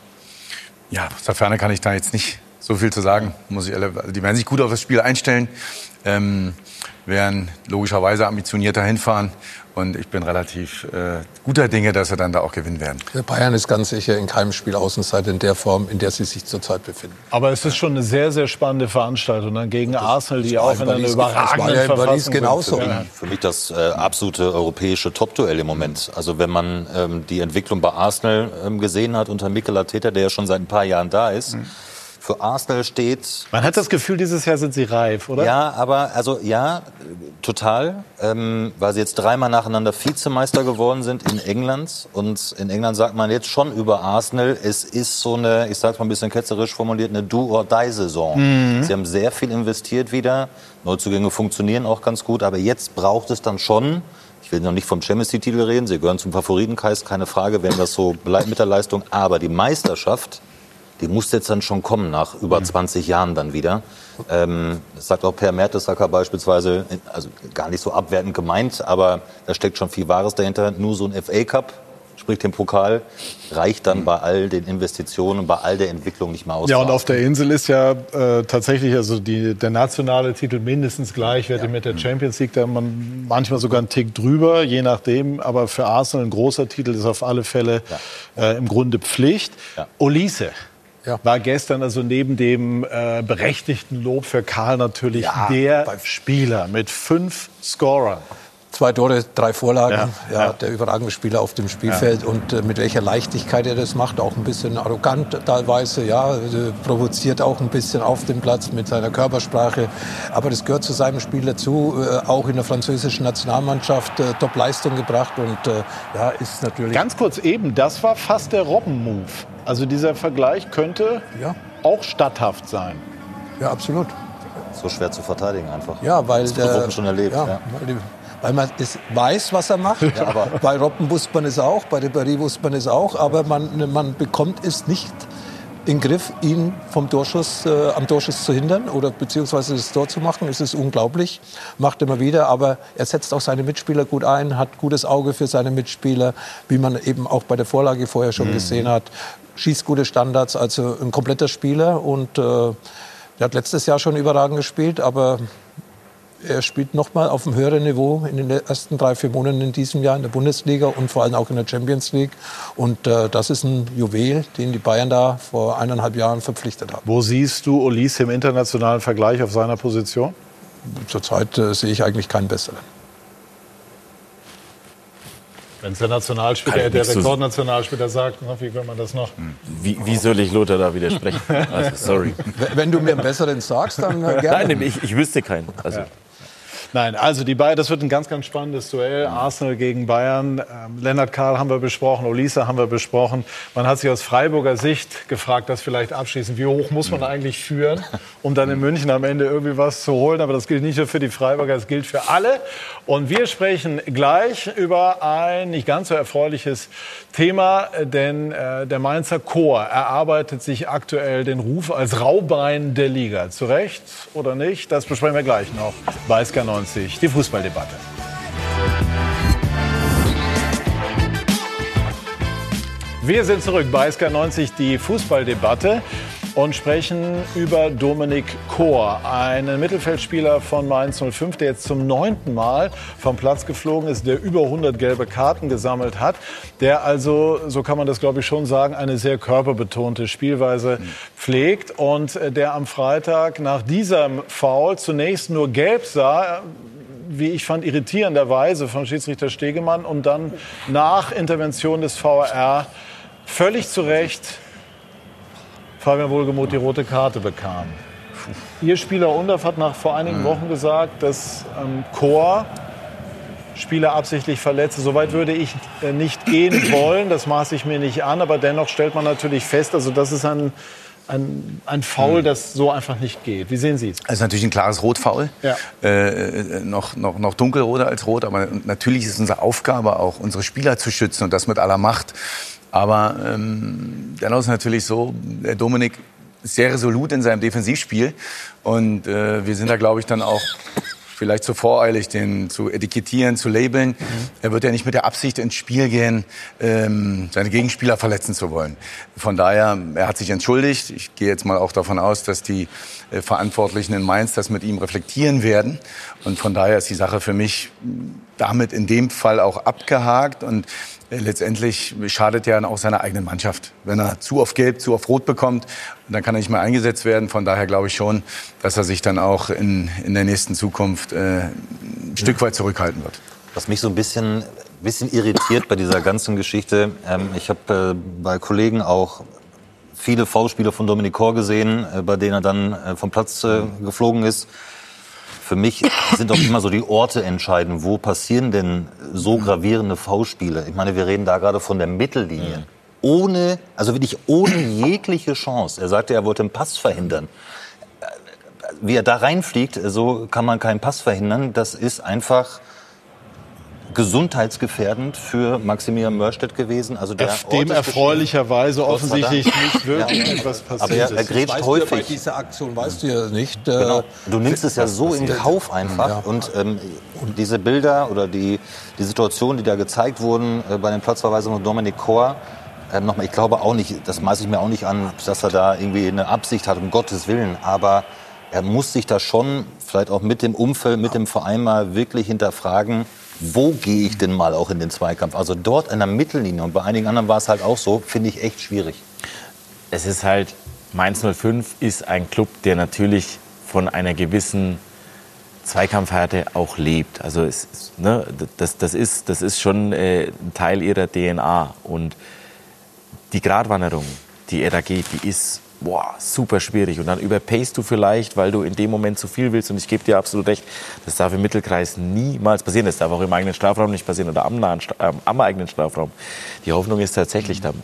Ja, aus der Ferne kann ich da jetzt nicht so viel zu sagen. Muss ich, also die werden sich gut auf das Spiel einstellen, ähm, werden logischerweise ambitionierter hinfahren. Und ich bin relativ äh, guter Dinge, dass sie dann da auch gewinnen werden. Bayern ist ganz sicher in keinem Spiel Außenseiter in der Form, in der sie sich zurzeit befinden. Aber es ist schon eine sehr, sehr spannende Veranstaltung dann gegen das Arsenal, die auch in einer überragenden ja Verfassung genauso. sind. Ja. Für mich das äh, absolute europäische Top-Duell im Moment. Also wenn man ähm, die Entwicklung bei Arsenal ähm, gesehen hat unter Mikel Arteta, der ja schon seit ein paar Jahren da ist. Mhm. Für Arsenal steht... Man hat das Gefühl, dieses Jahr sind sie reif, oder? Ja, aber also ja, total. Ähm, weil sie jetzt dreimal nacheinander Vizemeister geworden sind in England. Und in England sagt man jetzt schon über Arsenal, es ist so eine, ich sag's mal ein bisschen ketzerisch formuliert, eine Do-or-Die-Saison. Mhm. Sie haben sehr viel investiert wieder. Neuzugänge funktionieren auch ganz gut. Aber jetzt braucht es dann schon... Ich will noch nicht vom Champions League-Titel reden. Sie gehören zum Favoritenkreis, keine Frage, wenn das so bleibt mit der Leistung. Aber die Meisterschaft... Die muss jetzt dann schon kommen, nach über zwanzig Jahren dann wieder. Ähm, das sagt auch Per Mertesacker beispielsweise, also gar nicht so abwertend gemeint, aber da steckt schon viel Wahres dahinter. Nur so ein F A Cup, sprich den Pokal, reicht dann bei all den Investitionen und bei all der Entwicklung nicht mehr aus. Ja, und auf der Insel ist ja äh, tatsächlich also die, der nationale Titel mindestens gleichwertig ja. mit der Champions League. Da man manchmal sogar einen Tick drüber, je nachdem. Aber für Arsenal ein großer Titel ist auf alle Fälle ja. äh, im Grunde Pflicht. Ja. Olise. Ja. War gestern also neben dem äh, berechtigten Lob für Karl natürlich ja, der Spieler mit fünf Scorern. Zwei Tore, drei Vorlagen, ja, ja, ja. der überragende Spieler auf dem Spielfeld. Ja. Und äh, mit welcher Leichtigkeit er das macht, auch ein bisschen arrogant teilweise, ja, äh, provoziert auch ein bisschen auf dem Platz mit seiner Körpersprache. Aber das gehört zu seinem Spiel dazu, äh, auch in der französischen Nationalmannschaft äh, Top-Leistung gebracht und äh, ja, ist natürlich... Ganz kurz eben, das war fast der Robben-Move. Also dieser Vergleich könnte ja. auch statthaft sein. Ja, absolut. So schwer zu verteidigen einfach. Ja, weil das hat Robben schon erlebt. Ja, ja. Weil, die, weil man es weiß, was er macht. Ja, aber bei Robben wusste man es auch, bei Ribéry wusste man es auch. Aber man, man bekommt es nicht in den Griff, ihn vom Torschuss, äh, am Torschuss zu hindern oder beziehungsweise das Tor zu machen. Es ist unglaublich, macht immer wieder. Aber er setzt auch seine Mitspieler gut ein, hat gutes Auge für seine Mitspieler, wie man eben auch bei der Vorlage vorher schon mhm. gesehen hat. Schießt gute Standards, also ein kompletter Spieler. Und äh, der hat letztes Jahr schon überragend gespielt, aber er spielt noch mal auf einem höheren Niveau in den ersten drei, vier Monaten in diesem Jahr in der Bundesliga und vor allem auch in der Champions League. Und äh, das ist ein Juwel, den die Bayern da vor eineinhalb Jahren verpflichtet haben. Wo siehst du Olise im internationalen Vergleich auf seiner Position? Zurzeit äh, sehe ich eigentlich keinen besseren. Wenn es der Nationalspieler, der Rekordnationalspieler sagt, wie will man das noch? Wie, wie soll ich Lothar da widersprechen? Also, sorry. Wenn du mir einen besseren sagst, dann äh, gerne. Nein, ich, ich wüsste keinen. Also. Ja. Nein, also die Bayern, das wird ein ganz, ganz spannendes Duell. Arsenal gegen Bayern. Ähm, Lennart Karl haben wir besprochen, Olise haben wir besprochen. Man hat sich aus Freiburger Sicht gefragt, das vielleicht abschließend, wie hoch muss man eigentlich führen, um dann in München am Ende irgendwie was zu holen. Aber das gilt nicht nur für die Freiburger, das gilt für alle. Und wir sprechen gleich über ein nicht ganz so erfreuliches Thema, denn äh, der Mainzer Chor erarbeitet sich aktuell den Ruf als Raubein der Liga. Zu Recht oder nicht? Das besprechen wir gleich noch bei S K neunzig, die Fußballdebatte. Wir sind zurück bei S K neunzig, die Fußballdebatte, und sprechen über Dominik Kor, einen Mittelfeldspieler von Mainz null fünf, der jetzt zum neunten Mal vom Platz geflogen ist, der über hundert gelbe Karten gesammelt hat, der also, so kann man das glaube ich schon sagen, eine sehr körperbetonte Spielweise pflegt und der am Freitag nach diesem Foul zunächst nur gelb sah, wie ich fand, irritierenderweise von Schiedsrichter Stegemann, und dann nach Intervention des V A R völlig zu Recht Fabian Wohlgemuth die rote Karte bekam. Ihr Spieler Undorf hat nach vor einigen Wochen gesagt, dass ähm, Chor Spieler absichtlich verletze. Soweit würde ich äh, nicht gehen wollen, das maße ich mir nicht an, aber dennoch stellt man natürlich fest, also das ist ein Ein, ein Foul, das so einfach nicht geht. Wie sehen Sie es? Es ist natürlich ein klares Rotfoul. Ja. Äh, noch, noch, noch dunkelroter als rot. Aber natürlich ist es unsere Aufgabe, auch unsere Spieler zu schützen, und das mit aller Macht. Aber ähm, dennoch ist es natürlich so, der Dominik sehr resolut in seinem Defensivspiel. Und äh, wir sind da, glaube ich, dann auch vielleicht zu voreilig, den zu etikettieren, zu labeln. Mhm. Er wird ja nicht mit der Absicht ins Spiel gehen, ähm, seine Gegenspieler verletzen zu wollen. Von daher, er hat sich entschuldigt. Ich gehe jetzt mal auch davon aus, dass die äh, Verantwortlichen in Mainz das mit ihm reflektieren werden. Und von daher ist die Sache für mich damit in dem Fall auch abgehakt. Und äh, letztendlich schadet er auch seiner eigenen Mannschaft, wenn er zu oft Gelb, zu oft Rot bekommt. Und dann kann er nicht mehr eingesetzt werden. Von daher glaube ich schon, dass er sich dann auch in, in der nächsten Zukunft äh, ein Stück weit zurückhalten wird. Was mich so ein bisschen, bisschen irritiert bei dieser ganzen Geschichte, ähm, ich habe äh, bei Kollegen auch viele Foulspiele von Dominic Kor gesehen, äh, bei denen er dann äh, vom Platz äh, geflogen ist. Für mich sind auch immer so die Orte entscheidend. Wo passieren denn so gravierende Foulspiele? Ich meine, wir reden da gerade von der Mittellinie. Ohne, also wirklich ohne jegliche Chance. Er sagte, er wollte einen Pass verhindern. Wie er da reinfliegt, so kann man keinen Pass verhindern. Das ist einfach gesundheitsgefährdend für Maximilian Mörstedt gewesen. Also der dem erfreulicherweise offensichtlich nicht wirklich ja. etwas passiert Aber er, er grätscht weißt häufig. Du ja, bei dieser Aktion weißt du ja nicht. Äh, genau. Du nimmst es ja so in Kauf einfach. Ja. Und ähm, diese Bilder oder die, die Situationen, die da gezeigt wurden äh, bei den Platzverweisungen von Dominic Kor, äh, nochmal, ich glaube auch nicht, das maße ich mir auch nicht an, dass er da irgendwie eine Absicht hat, um Gottes Willen. Aber er muss sich da schon vielleicht auch mit dem Umfeld, mit dem Verein mal wirklich hinterfragen, wo gehe ich denn mal auch in den Zweikampf? Also dort in der Mittellinie, und bei einigen anderen war es halt auch so, finde ich echt schwierig. Es ist halt, Mainz null fünf ist ein Club, der natürlich von einer gewissen Zweikampfhärte auch lebt. Also es, ne, das, das, ist, das ist schon äh, ein Teil ihrer D N A. Und die Gratwanderung, die er da geht, die ist boah, super schwierig. Und dann überpacest du vielleicht, weil du in dem Moment zu viel willst. Und ich gebe dir absolut recht, das darf im Mittelkreis niemals passieren. Das darf auch im eigenen Strafraum nicht passieren oder am, nahen, äh, am eigenen Strafraum. Die Hoffnung ist tatsächlich, da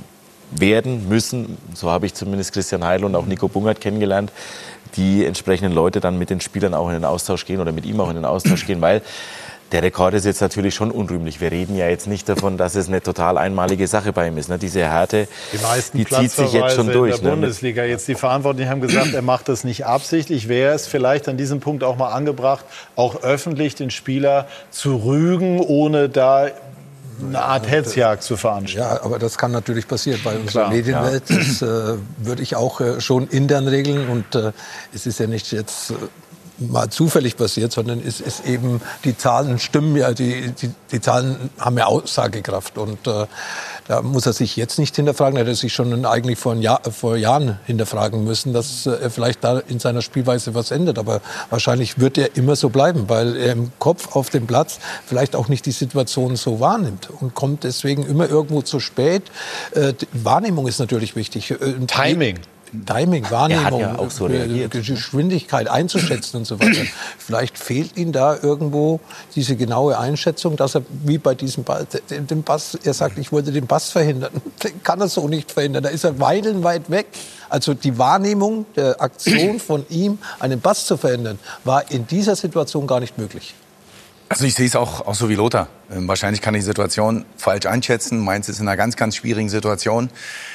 werden müssen, so habe ich zumindest Christian Heidel und auch Nico Bungert kennengelernt, die entsprechenden Leute dann mit den Spielern auch in den Austausch gehen oder mit ihm auch in den Austausch gehen, weil der Rekord ist jetzt natürlich schon unrühmlich. Wir reden ja jetzt nicht davon, dass es eine total einmalige Sache bei ihm ist. Diese Härte, die, meisten die zieht sich jetzt schon durch. In der Bundesliga. Jetzt die Verantwortlichen haben gesagt, er macht das nicht absichtlich. Wäre es vielleicht an diesem Punkt auch mal angebracht, auch öffentlich den Spieler zu rügen, ohne da eine Art Hetzjagd zu veranstalten? Ja, aber das kann natürlich passieren bei unserer Medienwelt. Ja. Das äh, würde ich auch äh, schon intern regeln. Und äh, es ist ja nicht jetzt Äh, mal zufällig passiert, sondern es ist eben, die Zahlen stimmen ja, die, die, die Zahlen haben ja Aussagekraft. Und äh, da muss er sich jetzt nicht hinterfragen, er hätte sich schon eigentlich vor, ein Jahr, vor Jahren hinterfragen müssen, dass er vielleicht da in seiner Spielweise was ändert. Aber wahrscheinlich wird er immer so bleiben, weil er im Kopf auf dem Platz vielleicht auch nicht die Situation so wahrnimmt und kommt deswegen immer irgendwo zu spät. Äh, Wahrnehmung ist natürlich wichtig. Äh, Timing. Timing, Wahrnehmung, ja auch so Geschwindigkeit einzuschätzen und so weiter. Vielleicht fehlt ihm da irgendwo diese genaue Einschätzung, dass er wie bei diesem Ball, den Pass, er sagt, ich wollte den Pass verhindern. Den kann er so nicht verhindern. Da ist er meilenweit weg. Also die Wahrnehmung der Aktion von ihm, einen Pass zu verhindern, war in dieser Situation gar nicht möglich. Also ich sehe es auch, auch so wie Lothar. Ähm, wahrscheinlich kann ich die Situation falsch einschätzen. Mainz ist in einer ganz, ganz schwierigen Situation.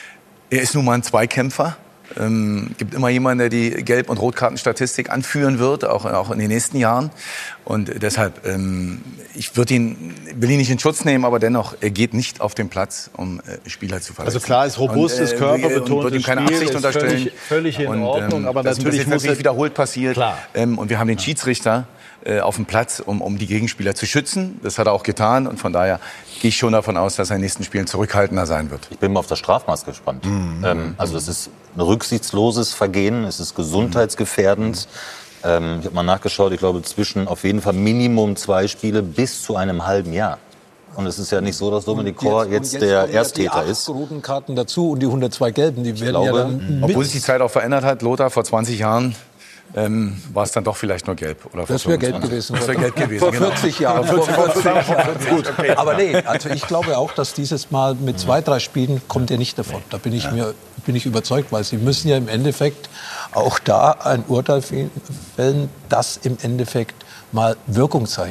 Er ist nun mal ein Zweikämpfer. Ähm, gibt immer jemanden, der die Gelb- und Rotkartenstatistik anführen wird, auch, auch in den nächsten Jahren. Und deshalb, ähm, ich würde ihn, will ihn nicht in Schutz nehmen, aber dennoch, er geht nicht auf den Platz, um äh, Spieler zu verletzen. Also klar ist robustes, und, äh, körperbetontes wird ihm keine Spiel, Absicht unterstellen. Völlig, völlig in und, Ordnung, ähm, aber das, natürlich das ist muss natürlich wiederholt passiert. Ähm, und wir haben den Schiedsrichter äh, auf dem Platz, um, um die Gegenspieler zu schützen. Das hat er auch getan und von daher gehe ich schon davon aus, dass er in den nächsten Spielen zurückhaltender sein wird. Ich bin mal auf das Strafmaß gespannt. Mhm. Ähm, also es ist ein rücksichtsloses Vergehen, es ist gesundheitsgefährdend. Mhm. Ähm, ich habe mal nachgeschaut, ich glaube zwischen auf jeden Fall Minimum zwei Spiele bis zu einem halben Jahr. Und es ist ja nicht so, dass Dominic Kor jetzt, jetzt der Ersttäter die ist. Die roten Karten dazu und die hundertzwei gelben, die werden glaube, ja dann mit. Obwohl sich die Zeit auch verändert hat, Lothar, vor zwanzig Jahren ähm, war es dann doch vielleicht nur gelb. Oder das wäre gelb gewesen. Das wäre gelb gewesen, Vor genau. vierzig Jahren. Vor vierzig Jahren. Gut. Aber nee, also ich glaube auch, dass dieses Mal mit zwei, drei Spielen kommt er nicht davon. Da bin ich, mir, bin ich überzeugt, weil sie müssen ja im Endeffekt auch da ein Urteil fällen, das im Endeffekt mal Wirkung zeigt.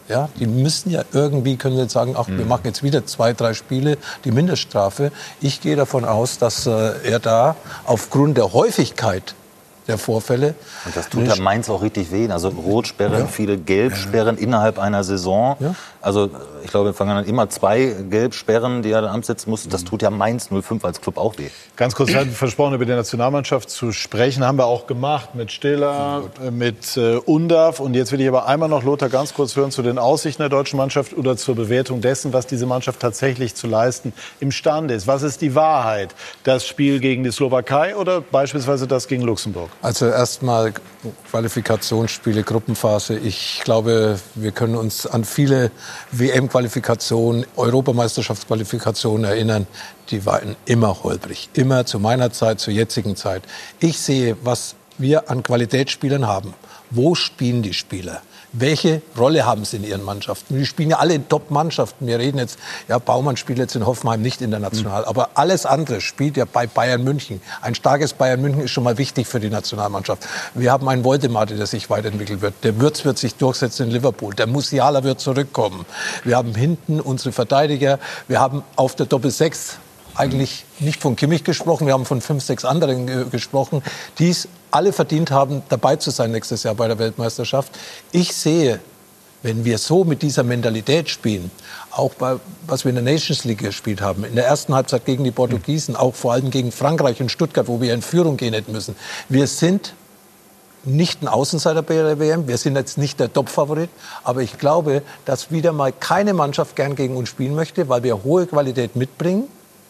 Ja, die müssen ja irgendwie, können jetzt sagen, ach, mhm. wir machen jetzt wieder zwei, drei Spiele, die Mindeststrafe. Ich gehe davon aus, dass äh, er da aufgrund der Häufigkeit der Vorfälle... Und das tut ja Mainz auch richtig weh. Also Rotsperren, ja. viele Gelbsperren ja. innerhalb einer Saison. Ja. Also ich glaube, wir fangen an immer zwei Gelbsperren, die er dann absetzen muss. Das tut ja Mainz null fünf als Club auch weh. Ganz kurz, wir hatten versprochen, über die Nationalmannschaft zu sprechen. Haben wir auch gemacht mit Stiller, mit äh, Undav. Und jetzt will ich aber einmal noch Lothar ganz kurz hören zu den Aussichten der deutschen Mannschaft oder zur Bewertung dessen, was diese Mannschaft tatsächlich zu leisten imstande ist. Was ist die Wahrheit? Das Spiel gegen die Slowakei oder beispielsweise das gegen Luxemburg? Also erstmal Qualifikationsspiele, Gruppenphase. Ich glaube, wir können uns an viele W M-Qualifikationen, Europameisterschaftsqualifikationen erinnern. Die waren immer holprig. Immer zu meiner Zeit, zur jetzigen Zeit. Ich sehe, was wir an Qualitätsspielern haben. Wo spielen die Spieler? Welche Rolle haben sie in ihren Mannschaften? Die spielen ja alle in Top-Mannschaften. Wir reden jetzt, ja, Baumann spielt jetzt in Hoffenheim nicht international. Mhm. Aber alles andere spielt ja bei Bayern München. Ein starkes Bayern München ist schon mal wichtig für die Nationalmannschaft. Wir haben einen Woldemade, der sich weiterentwickeln wird. Der Würz wird sich durchsetzen in Liverpool. Der Musiala wird zurückkommen. Wir haben hinten unsere Verteidiger. Wir haben auf der Doppel-Sechs eigentlich nicht von Kimmich gesprochen. Wir haben von fünf, sechs anderen äh, gesprochen, die es alle verdient haben, dabei zu sein nächstes Jahr bei der Weltmeisterschaft. Ich sehe, wenn wir so mit dieser Mentalität spielen, auch bei, was wir in der Nations League gespielt haben, in der ersten Halbzeit gegen die Portugiesen, auch vor allem gegen Frankreich und Stuttgart, wo wir in Führung gehen hätten müssen. Wir sind nicht ein Außenseiter bei der W M, wir sind jetzt nicht der Top-Favorit, aber ich glaube, dass wieder mal keine Mannschaft gern gegen uns spielen möchte, weil wir hohe Qualität mitbringen.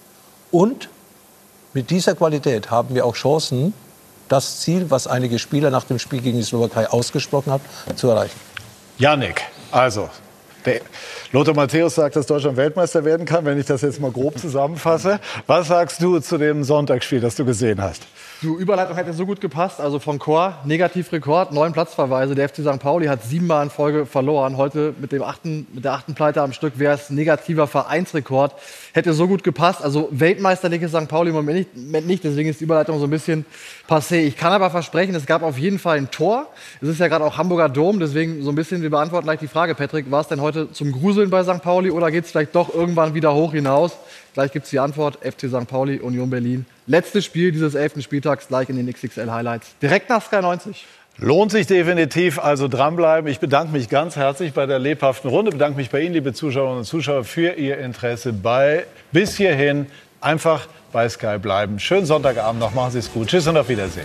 Und mit dieser Qualität haben wir auch Chancen, das Ziel, was einige Spieler nach dem Spiel gegen die Slowakei ausgesprochen haben, zu erreichen. Yannick, also, der Lothar Matthäus sagt, dass Deutschland Weltmeister werden kann, wenn ich das jetzt mal grob zusammenfasse. Was sagst du zu dem Sonntagsspiel, das du gesehen hast? Die Überleitung hätte so gut gepasst. Also von Chor, Negativrekord, neun Platzverweise. Der F C Sankt Pauli hat siebenmal in Folge verloren. Heute mit, dem achten, mit der achten Pleite am Stück wäre es negativer Vereinsrekord. Hätte so gut gepasst. Also Weltmeisterlich ist Sankt Pauli im Moment nicht. Deswegen ist die Überleitung so ein bisschen passé. Ich kann aber versprechen, es gab auf jeden Fall ein Tor. Es ist ja gerade auch Hamburger Dom. Deswegen so ein bisschen, wir beantworten gleich die Frage, Patrick. War es denn heute zum Gruseln bei Sankt Pauli oder geht es vielleicht doch irgendwann wieder hoch hinaus? Gleich gibt es die Antwort, F C Sankt Pauli, Union Berlin. Letztes Spiel dieses elften Spieltags, gleich in den X X L-Highlights. Direkt nach Sky neunzig. Lohnt sich definitiv, also dranbleiben. Ich bedanke mich ganz herzlich bei der lebhaften Runde. Bedanke mich bei Ihnen, liebe Zuschauerinnen und Zuschauer, für Ihr Interesse. Bei bis hierhin einfach bei Sky bleiben. Schönen Sonntagabend noch, machen Sie es gut. Tschüss und auf Wiedersehen.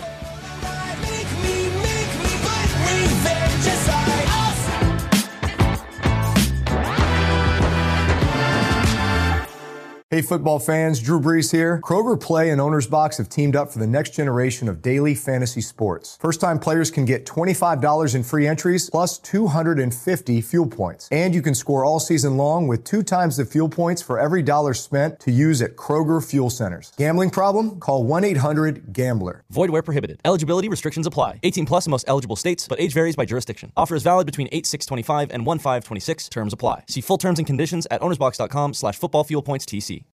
Hey football fans, Drew Brees here. Kroger Play and Owner's Box have teamed up for the next generation of daily fantasy sports. First-time players can get twenty-five dollars in free entries plus two hundred fifty fuel points. And you can score all season long with two times the fuel points for every dollar spent to use at Kroger Fuel Centers. Gambling problem? Call one eight hundred gambler. Void where prohibited. Eligibility restrictions apply. eighteen plus in most eligible states, but age varies by jurisdiction. Offer is valid between eight six twenty-five and one five twenty-six. Terms apply. See full terms and conditions at ownersbox dot com slash football fuel points T C.